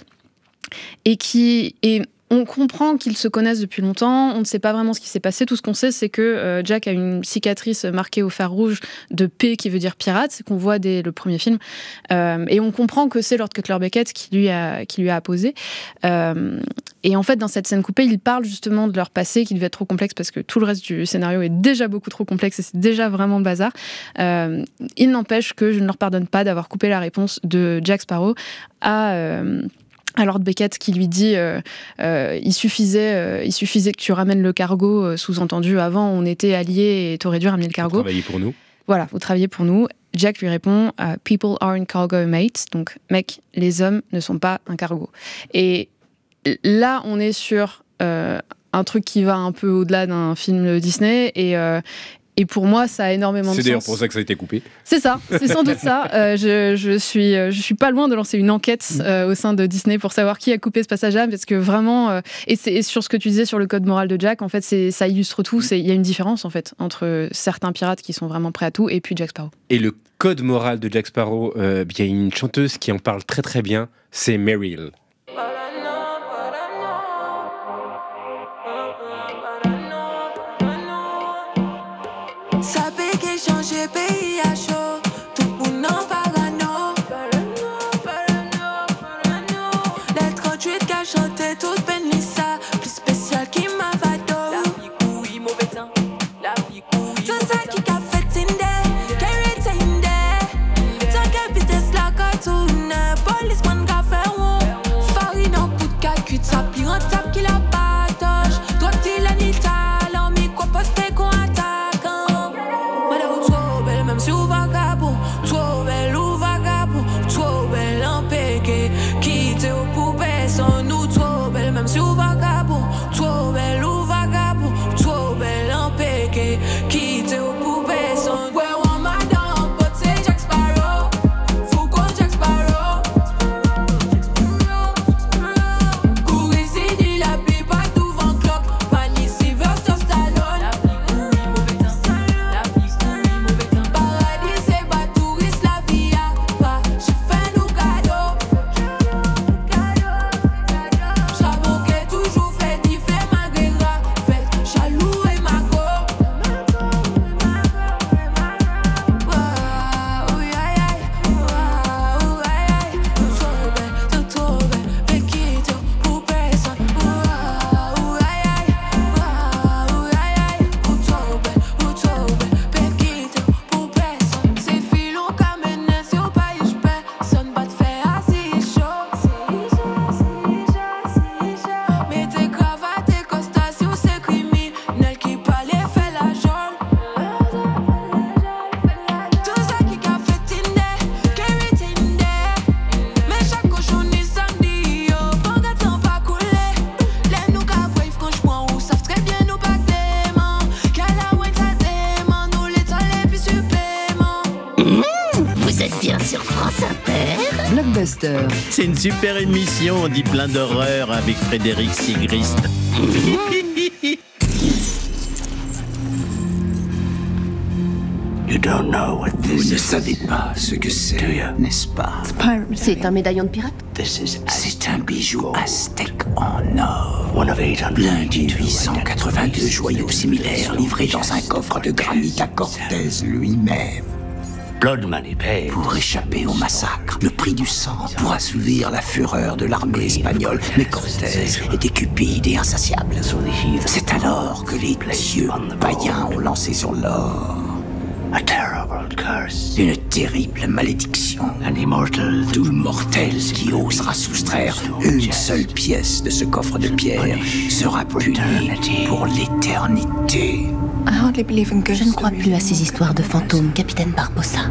et on comprend qu'ils se connaissent depuis longtemps, on ne sait pas vraiment ce qui s'est passé. Tout ce qu'on sait, c'est que Jack a une cicatrice marquée au fer rouge de P, qui veut dire pirate, qu'on voit dès le premier film. Et on comprend que c'est Lord Cutler Beckett qui lui a apposé. Et en fait, dans cette scène coupée, ils parlent justement de leur passé, qui devait être trop complexe, parce que tout le reste du scénario est déjà beaucoup trop complexe et c'est déjà vraiment le bazar. Il n'empêche que je ne leur pardonne pas d'avoir coupé la réponse de Jack Sparrow à Lord Beckett, qui lui dit il suffisait que tu ramènes le cargo, sous-entendu avant on était alliés et t'aurais dû ramener le cargo. Vous travaillez pour nous. Voilà, vous travaillez pour nous. Jack lui répond people aren't cargo mates, donc mec, les hommes ne sont pas un cargo. Et là on est sur un truc qui va un peu au-delà d'un film Disney, et pour moi, ça a énormément de sens. C'est d'ailleurs pour ça que ça a été coupé. C'est ça, c'est sans doute ça. Je suis pas loin de lancer une enquête au sein de Disney pour savoir qui a coupé ce passage-là, parce que vraiment, et sur ce que tu disais sur le code moral de Jack, en fait, ça illustre tout. Il y a une différence en fait entre certains pirates qui sont vraiment prêts à tout et puis Jack Sparrow. Et le code moral de Jack Sparrow, il y a une chanteuse qui en parle très très bien, c'est Meryl. Ça pique changer pays à chaud. Tout le monde en parano. L'être conduite qu'a chanté toute Benissa. Plus spécial qui m'a vado. La vie couille, mauvais temps. La vie couille. Tout ça qui qu'a fait Tinder. Carry Tinder. Tant qu'à business la cartoon. Policeman qu'a fait on. Farine en bout de calcul. Ça pire en tape qui la patoche. Toi t'es l'anita. L'homme quoi poster qu'on attaque. Même si on va bien sur France Inter. Blockbuster. C'est une super émission, on dit plein d'horreur avec Frédéric Sigrist. Vous ne savez pas ce que c'est, n'est-ce pas? C'est un médaillon de pirate? C'est un bijou aztèque en or. L'un des 882 joyaux similaires livrés dans un coffre de granit à Cortés lui-même. Pour échapper au massacre, le prix du sang, pour assouvir la fureur de l'armée espagnole. Mais Cortés était cupide et insatiable. C'est alors que les dieux païens ont lancé sur l'or une terrible malédiction. Tout mortel qui osera soustraire une seule pièce de ce coffre de pierre sera puni pour l'éternité. Je ne crois plus à ces histoires de fantômes, Capitaine Barbossa.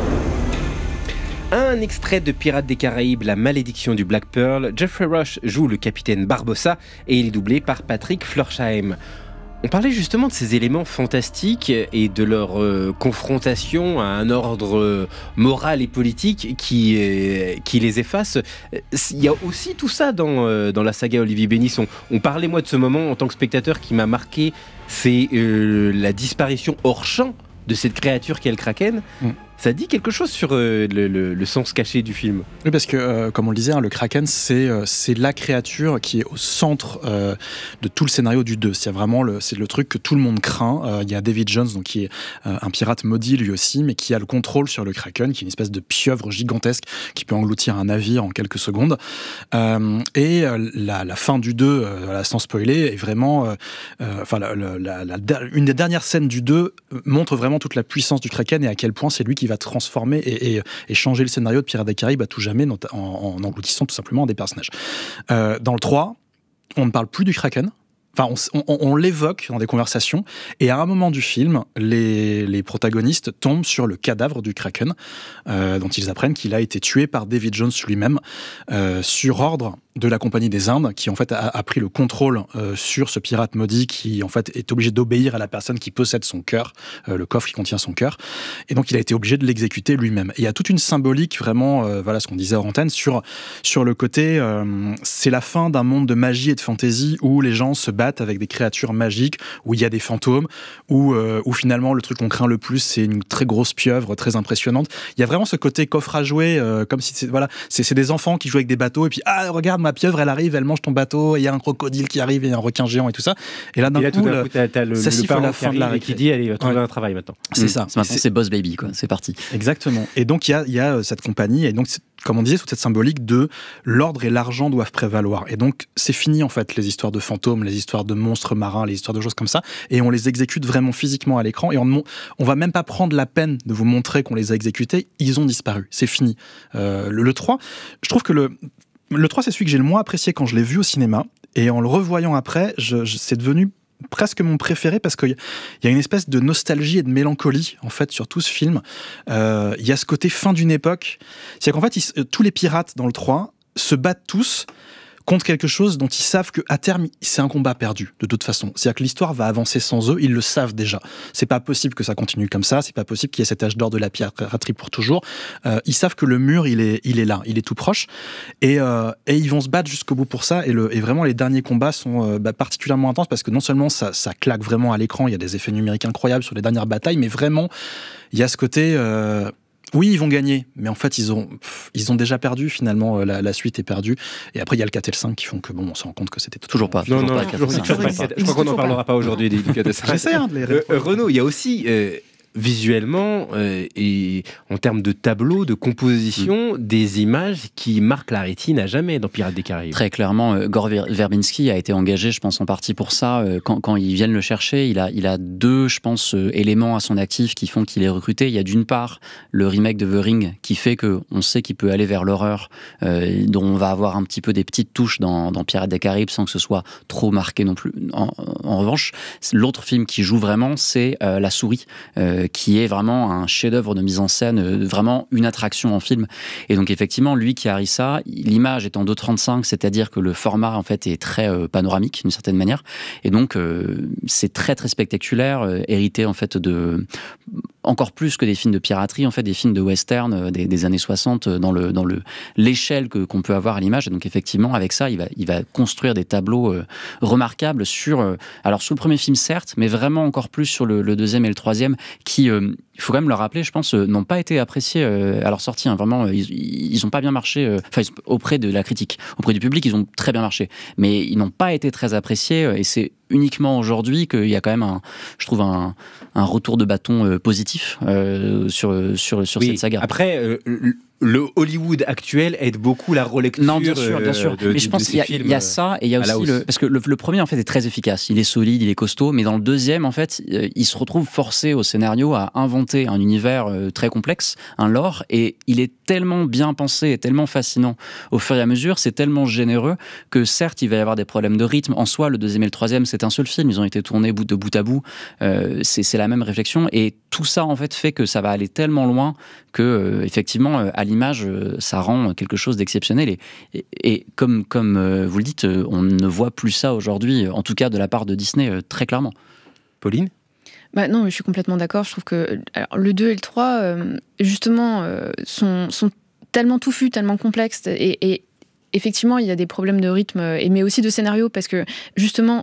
Un extrait de Pirates des Caraïbes, La malédiction du Black Pearl. Geoffrey Rush joue le capitaine Barbossa et il est doublé par Patrick Florsheim. On parlait justement de ces éléments fantastiques et de leur confrontation à un ordre moral et politique qui les efface. Il y a aussi tout ça dans la saga Olivier Bénisson. On parlait, moi, de ce moment en tant que spectateur qui m'a marqué, c'est la disparition hors champ de cette créature qu'est le Kraken. Ça dit quelque chose sur le sens caché du film. Oui, parce que, comme on le disait, le Kraken, c'est la créature qui est au centre de tout le scénario du 2. C'est vraiment c'est le truc que tout le monde craint. Il y a David Jones, donc, qui est un pirate maudit lui aussi, mais qui a le contrôle sur le Kraken, qui est une espèce de pieuvre gigantesque qui peut engloutir un navire en quelques secondes. Et la fin du 2, sans spoiler, est vraiment... une des dernières scènes du 2 montre vraiment toute la puissance du Kraken et à quel point c'est lui qui va transformer et changer le scénario de Pirates des Caraïbes à tout jamais en engloutissant tout simplement des personnages. Dans le 3, on ne parle plus du Kraken. Enfin, on l'évoque dans des conversations, et à un moment du film, les protagonistes tombent sur le cadavre du Kraken, dont ils apprennent qu'il a été tué par David Jones lui-même, sur ordre de la Compagnie des Indes, qui en fait a pris le contrôle sur ce pirate maudit, qui en fait est obligé d'obéir à la personne qui possède son cœur, le coffre qui contient son cœur, et donc il a été obligé de l'exécuter lui-même. Et il y a toute une symbolique vraiment, voilà ce qu'on disait hors antenne, sur le côté, c'est la fin d'un monde de magie et de fantaisie où les gens se battent avec des créatures magiques, où il y a des fantômes, où finalement le truc qu'on craint le plus, c'est une très grosse pieuvre, très impressionnante. Il y a vraiment ce côté coffre à jouer, comme si c'est des enfants qui jouent avec des bateaux, et puis regarde, ma pieuvre, elle arrive, elle mange ton bateau, et il y a un crocodile qui arrive, et un requin géant et tout ça. Et là, d'un coup, t'as le parent qui arrive et qui dit, allez, va trouver un travail maintenant. C'est ça. Maintenant, c'est Boss Baby, quoi. C'est parti. Exactement. Et donc, il y a cette compagnie, et donc, comme on disait, toute cette symbolique de l'ordre et l'argent doivent prévaloir. Et donc, c'est fini, en fait, les histoires de fantômes, les histoires de monstres marins, les histoires de choses comme ça, et on les exécute vraiment physiquement à l'écran, et on va même pas prendre la peine de vous montrer qu'on les a exécutés, ils ont disparu. C'est fini. Le 3, je trouve que le 3, c'est celui que j'ai le moins apprécié quand je l'ai vu au cinéma, et en le revoyant après, c'est devenu presque mon préféré, parce qu'il y a une espèce de nostalgie et de mélancolie en fait sur tout ce film. Il y a ce côté fin d'une époque, c'est qu'en fait tous les pirates dans le 3 se battent tous contre quelque chose dont ils savent qu'à terme, c'est un combat perdu, de toute façon. C'est-à-dire que l'histoire va avancer sans eux, ils le savent déjà. C'est pas possible que ça continue comme ça, c'est pas possible qu'il y ait cet âge d'or de la piraterie pour toujours. Ils savent que le mur, il est là, il est tout proche, et ils vont se battre jusqu'au bout pour ça, et vraiment les derniers combats sont particulièrement intenses, parce que non seulement ça claque vraiment à l'écran, il y a des effets numériques incroyables sur les dernières batailles, mais vraiment, il y a ce côté... oui, ils vont gagner, mais en fait, ils ont déjà perdu, finalement, la suite est perdue. Et après, il y a le 4 et le 5 qui font que, on se rend compte que c'était toujours pas. Non, je crois qu'on n'en parlera pas aujourd'hui du 4 et 5. J'essaie de les Renaud, il y a aussi... visuellement et en termes de tableau, de composition, des images qui marquent la rétine à jamais dans Pirates des Caraïbes. Très clairement, Gore Verbinski a été engagé, je pense, en partie pour ça. Quand ils viennent le chercher, il a deux, je pense, éléments à son actif qui font qu'il est recruté. Il y a d'une part le remake de The Ring qui fait qu'on sait qu'il peut aller vers l'horreur, dont on va avoir un petit peu des petites touches dans Pirates des Caraïbes sans que ce soit trop marqué non plus. En revanche, l'autre film qui joue vraiment, c'est La Souris, qui est vraiment un chef-d'œuvre de mise en scène, vraiment une attraction en film. Et donc effectivement, lui qui a ça, l'image est en 2:35, c'est-à-dire que le format en fait est très panoramique d'une certaine manière. Et donc c'est très très spectaculaire, hérité en fait encore plus que des films de piraterie, en fait, des films de western des années 60 dans l'échelle qu'on peut avoir à l'image. Et donc, effectivement, avec ça, il va construire des tableaux remarquables alors, sous le premier film, certes, mais vraiment encore plus sur le deuxième et le troisième, qui, il faut quand même le rappeler, je pense, n'ont pas été appréciés à leur sortie. Hein. Vraiment, ils n'ont pas bien marché, auprès de la critique. Auprès du public, ils ont très bien marché. Mais ils n'ont pas été très appréciés, et c'est uniquement aujourd'hui qu'il y a quand même, je trouve, un retour de bâton positif sur cette saga. Après, le Hollywood actuel aide beaucoup la relecture. Non, bien sûr. Mais je pense qu'il y a ça, et il y a aussi parce que le premier, en fait, est très efficace. Il est solide, il est costaud, mais dans le deuxième, en fait, il se retrouve forcé au scénario à inventer un univers très complexe, un lore, et il est tellement bien pensé et tellement fascinant au fur et à mesure, c'est tellement généreux que certes, il va y avoir des problèmes de rythme. En soi, le deuxième et le troisième, c'est un seul film. Ils ont été tournés de bout à bout. C'est la même réflexion, et tout ça, en fait, fait que ça va aller tellement loin que, effectivement, à l'image, ça rend quelque chose d'exceptionnel. Et comme vous le dites, on ne voit plus ça aujourd'hui, en tout cas de la part de Disney, très clairement. Pauline ? Non, je suis complètement d'accord. Je trouve que le 2 et le 3, justement, sont tellement touffus, tellement complexes, et effectivement, il y a des problèmes de rythme, mais aussi de scénario, parce que justement,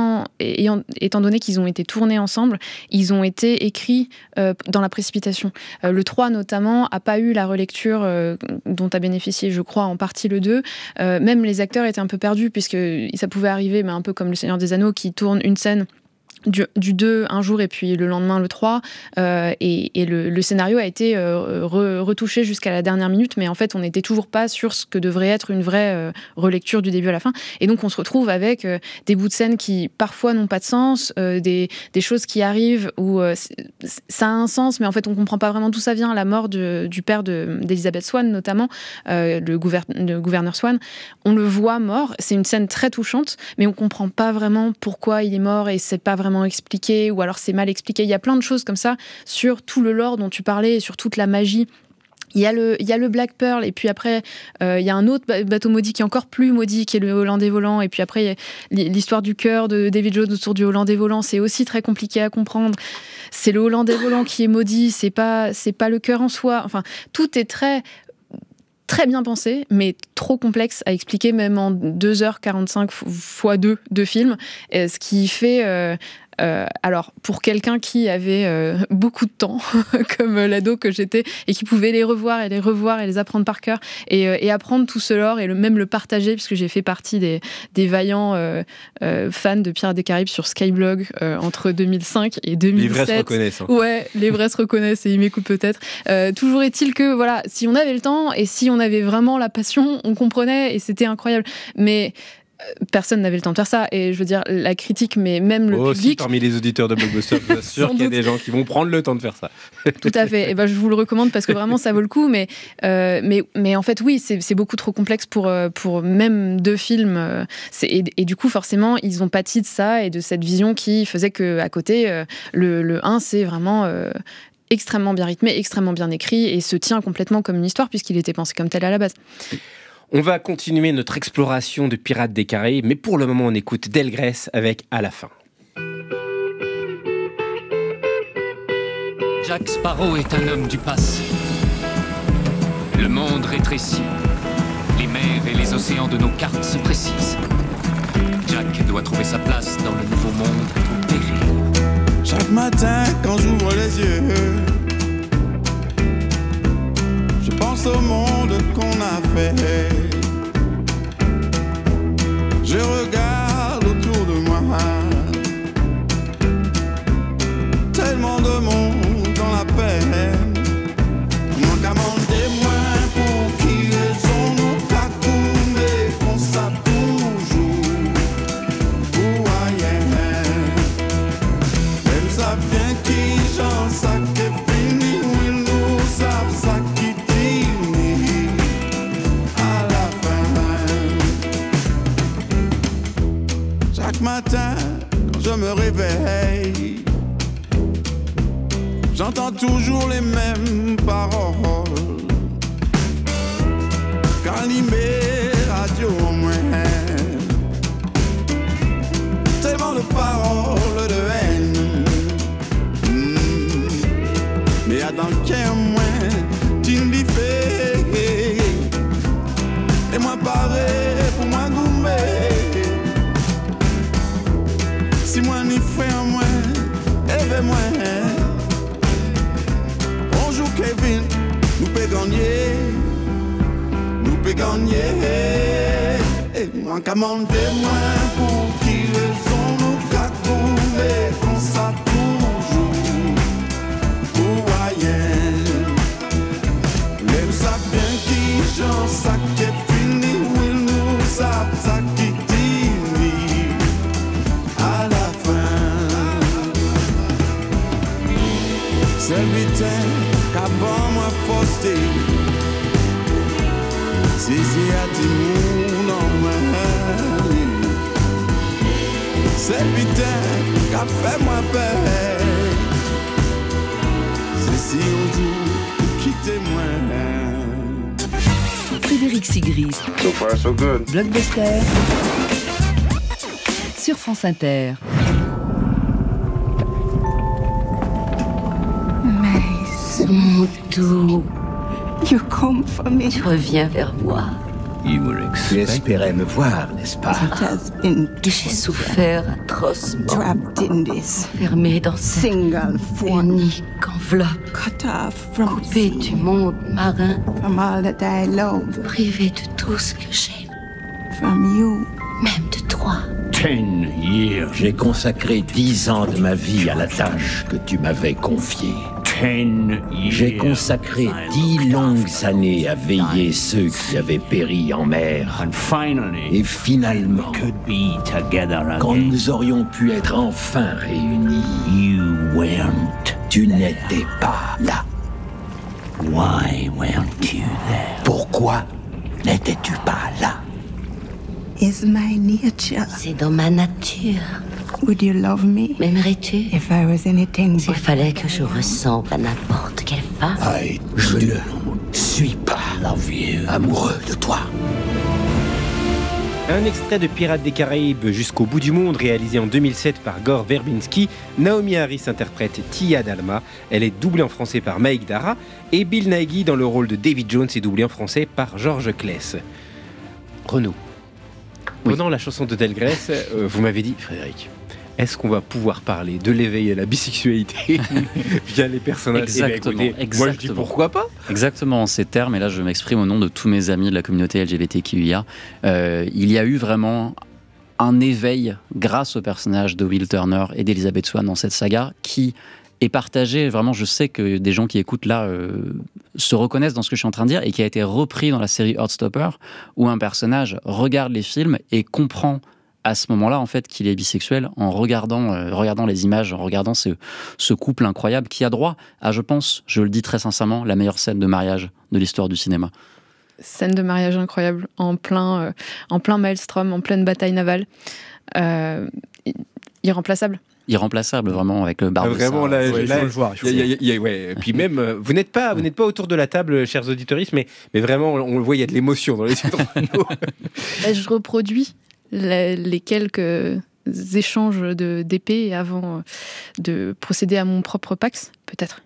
étant donné qu'ils ont été tournés ensemble, ils ont été écrits dans la précipitation. Le 3, notamment, n'a pas eu la relecture dont a bénéficié, je crois, en partie le 2. Même les acteurs étaient un peu perdus, puisque ça pouvait arriver, mais un peu comme Le Seigneur des Anneaux, qui tourne une scène du 2 un jour et puis le lendemain le 3, et le scénario a été retouché jusqu'à la dernière minute, mais en fait on n'était toujours pas sur ce que devrait être une vraie relecture du début à la fin, et donc on se retrouve avec des bouts de scène qui parfois n'ont pas de sens, des choses qui arrivent où ça a un sens, mais en fait on comprend pas vraiment d'où ça vient. La mort du père d'Elizabeth Swann, notamment, le gouverneur Swann, on le voit mort, c'est une scène très touchante, mais on comprend pas vraiment pourquoi il est mort, et c'est pas vraiment expliqué, ou alors c'est mal expliqué. Il y a plein de choses comme ça sur tout le lore dont tu parlais, et sur toute la magie. Il y a le Black Pearl, et puis après il y a un autre bateau maudit qui est encore plus maudit, qui est le Hollandais volant, et puis après il y a l'histoire du cœur de David Jones autour du Hollandais volant. C'est aussi très compliqué à comprendre. C'est le Hollandais volant qui est maudit, c'est pas le cœur en soi. Enfin, tout est très bien pensé, mais trop complexe à expliquer, même en 2h45 x 2 de film, ce qui fait... alors, pour quelqu'un qui avait beaucoup de temps, comme l'ado que j'étais, et qui pouvait les revoir et les apprendre par cœur, et apprendre tout ce lore, et même le partager, puisque j'ai fait partie des vaillants fans de Pirates des Caraïbes sur Skyblog entre 2005 et 2007. Les vrais se reconnaissent. Hein. Ouais, les vrais se reconnaissent, et ils m'écoutent peut-être. Toujours est-il que, voilà, si on avait le temps, et si on avait vraiment la passion, on comprenait, et c'était incroyable. Mais... personne n'avait le temps de faire ça, et je veux dire, la critique, mais même le public... Aussi, parmi les auditeurs de Blockbuster, je vous assure qu'il y a des gens qui vont prendre le temps de faire ça. Tout à fait, et je vous le recommande, parce que vraiment ça vaut le coup, mais en fait oui, c'est beaucoup trop complexe pour même 2 films, et du coup forcément ils ont pâti de ça, et de cette vision qui faisait qu'à côté, le 1 c'est vraiment... extrêmement bien rythmé, extrêmement bien écrit, et se tient complètement comme une histoire, puisqu'il était pensé comme tel à la base. On va continuer notre exploration de Pirates des Caraïbes, mais pour le moment, on écoute Delgrès avec À la fin. Jack Sparrow est un homme du passé. Le monde rétrécit. Les mers et les océans de nos cartes se précisent. Jack doit trouver sa place dans le nouveau monde au péril. Chaque matin, quand j'ouvre les yeux, je pense au monde qu'on a fait. Je regarde autour de moi, tellement de monde dans la peine. Manque à des moins pour qui raison nous cacounes et qu'on s'a toujours pour rien. Elles savent bien qui j'en sais que fini, ou ils nous savent ça qui finit à la fin. Chaque matin, quand je me réveille, j'entends toujours les mêmes paroles. Qu'animé radio au moins. Tellement de paroles de haine. mais à dans le cœur, moi, tu me fais. Et moi, pareil, pour moi, gourmet. Si moi, ni frère, moi, éveille-moi. Bonjour, Kevin, nous peut gagner. Nous peut gagner. Et moi, commandez-moi pour qui raison nous cacouler comme ça toujours. Pour rien. Même ça bien qui j'en ça qui est fini. Oui, nous ça qui dit à la fin. C'est le butin qu'avant moi posté. Si à ti moun en moi. C'est le butin qu'a fait moi peur. C'est si un jour quitter moi. Frédéric Sigrist. So far so good. Blockbuster. Sur France Inter. Mais mon doux, you come for me. Tu reviens vers moi. Tu espérais me voir, n'est-ce pas? J'ai souffert atrocement. Enfermé dans cette unique enveloppe. Coupé du monde marin. Privé de tout ce que j'aime. Même de toi. 10 years. J'ai consacré 10 ans de ma vie à la tâche que tu m'avais confiée. J'ai consacré 10 longues années à veiller ceux qui avaient péri en mer. Et finalement, quand nous aurions pu être enfin réunis, tu n'étais pas là. Pourquoi n'étais-tu pas là? C'est dans ma nature. M'aimerais-tu s'il fallait que je ressemble à n'importe quelle femme? Je ne suis pas amoureux de toi. Un extrait de Pirates des Caraïbes jusqu'au bout du monde, réalisé en 2007 par Gore Verbinski. Naomi Harris interprète Tia Dalma. Elle est doublée en français par Maïk Dara. Et Bill Nighy, dans le rôle de David Jones, est doublé en français par Georges Kless. Renaud, pendant la chanson de Delgrès, vous m'avez dit, Frédéric, est-ce qu'on va pouvoir parler de l'éveil à la bisexualité via les personnages? Exactement, exactement. Moi je dis pourquoi pas. Exactement en ces termes, et là je m'exprime au nom de tous mes amis de la communauté LGBTQIA. Il y a eu vraiment un éveil grâce au personnage de Will Turner et d'Elizabeth Swann dans cette saga qui est partagé. Vraiment, je sais que des gens qui écoutent là se reconnaissent dans ce que je suis en train de dire et qui a été repris dans la série Heartstopper où un personnage regarde les films et comprend à ce moment-là, en fait, qu'il est bisexuel en regardant les images, en regardant ce couple incroyable qui a droit à, je pense, je le dis très sincèrement, la meilleure scène de mariage de l'histoire du cinéma. Scène de mariage incroyable, en plein maelstrom, en pleine bataille navale. Irremplaçable. Irremplaçable, vraiment, avec Barbossa. Vraiment, là, il faut le voir. Et puis même, vous n'êtes pas autour de la table, chers auditeurs, mais vraiment, on le voit, il y a de l'émotion dans les yeux de Renaud. Je reproduis les quelques échanges d'épées avant de procéder à mon propre Pax, peut-être.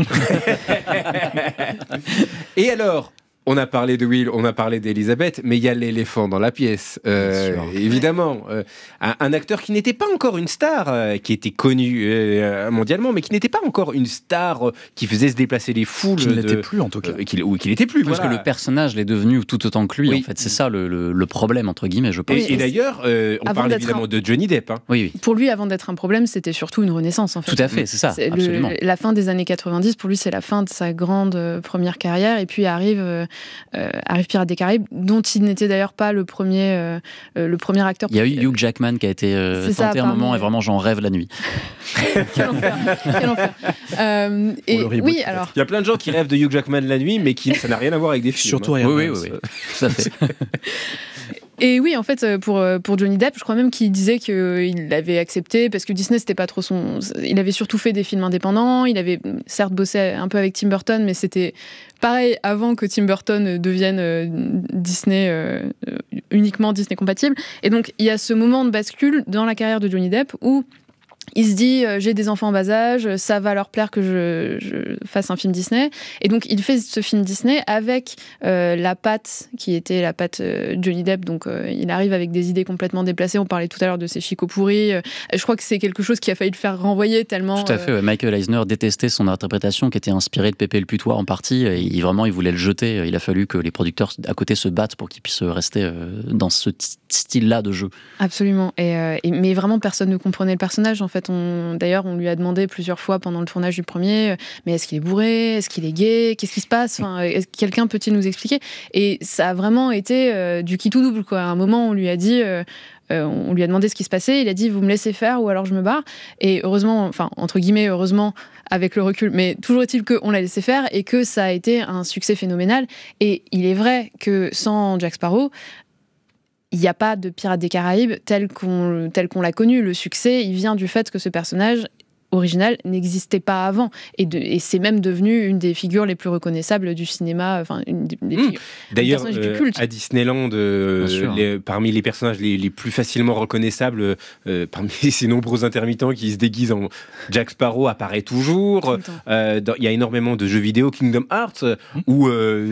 Et alors, on a parlé de Will, on a parlé d'Elisabeth, mais il y a l'éléphant dans la pièce, évidemment. Un acteur qui n'était pas encore une star, qui était connu mondialement, mais qui n'était pas encore une star qui faisait se déplacer les foules. Qui ne l'était plus, en tout cas. Ou qui l'était plus. Parce que le personnage l'est devenu tout autant que lui, en fait. C'est ça le problème, entre guillemets, je pense. Et d'ailleurs, on parle évidemment de Johnny Depp. Hein. Oui. Pour lui, avant d'être un problème, c'était surtout une renaissance, en fait. Tout à fait, c'est ça, absolument. La fin des années 90, pour lui, c'est la fin de sa grande première carrière, et puis arrive Pirates des Caraïbes, dont il n'était d'ailleurs pas le premier acteur. Il y a eu Hugh Jackman qui a été tenté un moment, et vraiment j'en rêve la nuit. Quel enfer. Oui, alors. Il y a plein de gens qui rêvent de Hugh Jackman la nuit, mais ça n'a rien à voir avec des films. Surtout oui, tout à fait. Et oui, en fait, pour Johnny Depp, je crois même qu'il disait qu'il l'avait accepté parce que Disney, c'était pas trop son. Il avait surtout fait des films indépendants. Il avait certes bossé un peu avec Tim Burton, mais c'était pareil avant que Tim Burton devienne Disney, uniquement Disney compatible. Et donc, il y a ce moment de bascule dans la carrière de Johnny Depp où il se dit j'ai des enfants en bas âge, ça va leur plaire que je fasse un film Disney. Et donc il fait ce film Disney avec la patte qui était la patte Johnny Depp. Donc il arrive avec des idées complètement déplacées. On parlait tout à l'heure de ses chicots pourris. Je crois que c'est quelque chose qui a failli le faire renvoyer tellement. Tout à fait. Michael Eisner détestait son interprétation qui était inspirée de Pépé le Putois en partie. Et il voulait le jeter. Il a fallu que les producteurs à côté se battent pour qu'il puisse rester dans ce style-là de jeu. Absolument. Mais vraiment, personne ne comprenait le personnage. En fait, d'ailleurs, on lui a demandé plusieurs fois pendant le tournage du premier, mais est-ce qu'il est bourré ? Est-ce qu'il est gay ? Qu'est-ce qui se passe ? Quelqu'un peut-il nous expliquer ? Et ça a vraiment été du qui tout double, quoi. À un moment, on lui a dit... on lui a demandé ce qui se passait, il a dit vous me laissez faire ou alors je me barre. Et heureusement, enfin entre guillemets heureusement avec le recul, mais toujours est-il qu'on l'a laissé faire et que ça a été un succès phénoménal. Et il est vrai que sans Jack Sparrow, il n'y a pas de Pirates des Caraïbes tel qu'on l'a connu. Le succès, il vient du fait que ce personnage original n'existait pas avant et c'est même devenu une des figures les plus reconnaissables du cinéma, enfin une des figures, d'ailleurs des personnages du culte. à Disneyland parmi les personnages les plus facilement reconnaissables parmi ces nombreux intermittents qui se déguisent en Jack Sparrow apparaît toujours. Il y a énormément de jeux vidéo Kingdom Hearts où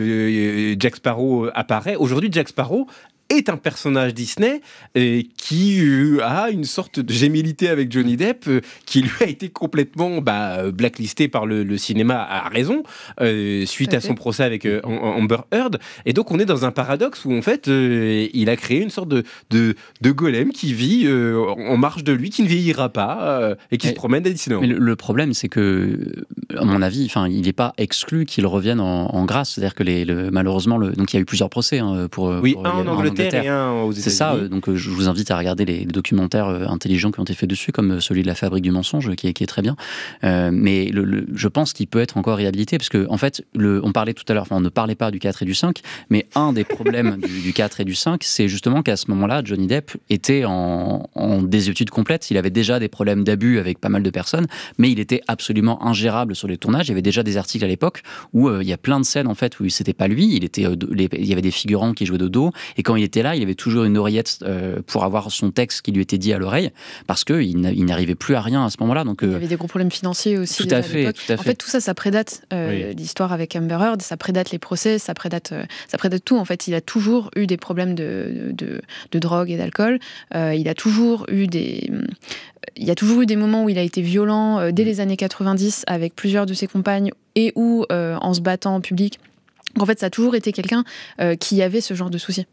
Jack Sparrow apparaît. Aujourd'hui Jack Sparrow est un personnage Disney qui a une sorte de gémilité avec Johnny Depp qui lui a été complètement blacklisté par le cinéma à raison suite à son procès avec Amber Heard. Et donc on est dans un paradoxe où en fait il a créé une sorte de golem qui vit en marge de lui, qui ne vieillira pas et qui se promène à Disneyland. Mais le problème c'est que à mon avis, il n'est pas exclu qu'il revienne en grâce. C'est-à-dire que malheureusement, donc il y a eu plusieurs procès pour en Angleterre et un aux États-Unis. C'est ça, donc je vous invite à regarder les documentaires intelligents qui ont été faits dessus, comme celui de la Fabrique du mensonge, qui est très bien. Mais je pense qu'il peut être encore réhabilité, parce que en fait, on parlait tout à l'heure, on ne parlait pas du 4 et du 5, mais un des problèmes du 4 et du 5, c'est justement qu'à ce moment-là, Johnny Depp était en désuétude complète. Il avait déjà des problèmes d'abus avec pas mal de personnes, mais il était absolument ingérable sur les tournages. Il y avait déjà des articles à l'époque où il y a plein de scènes en fait où c'était pas lui. Il y avait des figurants qui jouaient de dos, et quand il était là, il avait toujours une oreillette pour avoir son texte qui lui était dit à l'oreille, parce qu'il n'arrivait plus à rien à ce moment-là. Donc, il y avait des gros problèmes financiers aussi. Tout à fait. En fait, tout ça, ça prédate l'histoire avec Amber Heard, ça prédate les procès, ça prédate tout. En fait, il a toujours eu des problèmes de drogue et d'alcool. Il y a toujours eu des moments où il a été violent dès les années 90 avec plusieurs de ses compagnes et ou en se battant en public. En fait, ça a toujours été quelqu'un qui avait ce genre de soucis.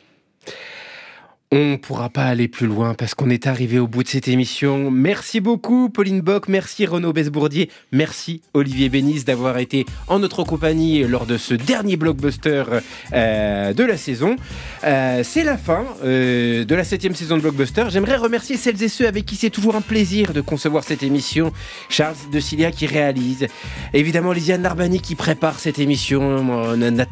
On ne pourra pas aller plus loin parce qu'on est arrivé au bout de cette émission. Merci beaucoup Pauline Bock, merci Renaud Besbourdier, merci Olivier Bénis d'avoir été en notre compagnie lors de ce dernier blockbuster de la saison. C'est la fin de la 7e saison de Blockbuster. J'aimerais remercier celles et ceux avec qui c'est toujours un plaisir de concevoir cette émission. Charles de Cilia qui réalise, évidemment Lisiane Narbani qui prépare cette émission,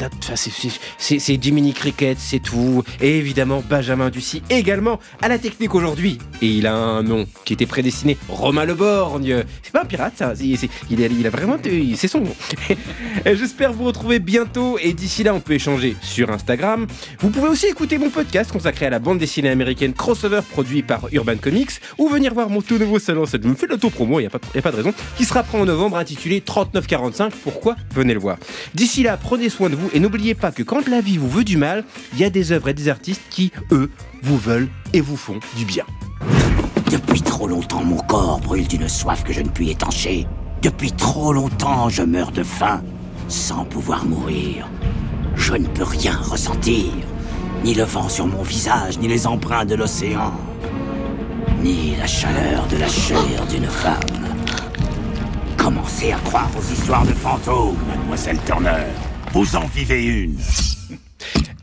c'est Jiminy Cricket, c'est tout, et évidemment Benjamin Ducy également à la technique aujourd'hui, et il a un nom qui était prédestiné, Romain Leborgne. C'est pas un pirate ça, il a vraiment, c'est son nom. J'espère vous retrouver bientôt, et d'ici là on peut échanger sur Instagram. Vous pouvez aussi écouter mon podcast consacré à la bande dessinée américaine Crossover, produit par Urban Comics, ou venir voir mon tout nouveau salon, ça me fait de l'auto-promo, il n'y a pas de raison, qui sera prêt en novembre, intitulé 3945, pourquoi ? Venez le voir. D'ici là, prenez soin de vous, et n'oubliez pas que quand la vie vous veut du mal, il y a des œuvres et des artistes qui, eux, vous veulent et vous font du bien. Depuis trop longtemps, mon corps brûle d'une soif que je ne puis étancher. Depuis trop longtemps, je meurs de faim, sans pouvoir mourir. Je ne peux rien ressentir, ni le vent sur mon visage, ni les empreintes de l'océan, ni la chaleur de la chair d'une femme. Commencez à croire aux histoires de fantômes, mademoiselle Turner. Vous en vivez une.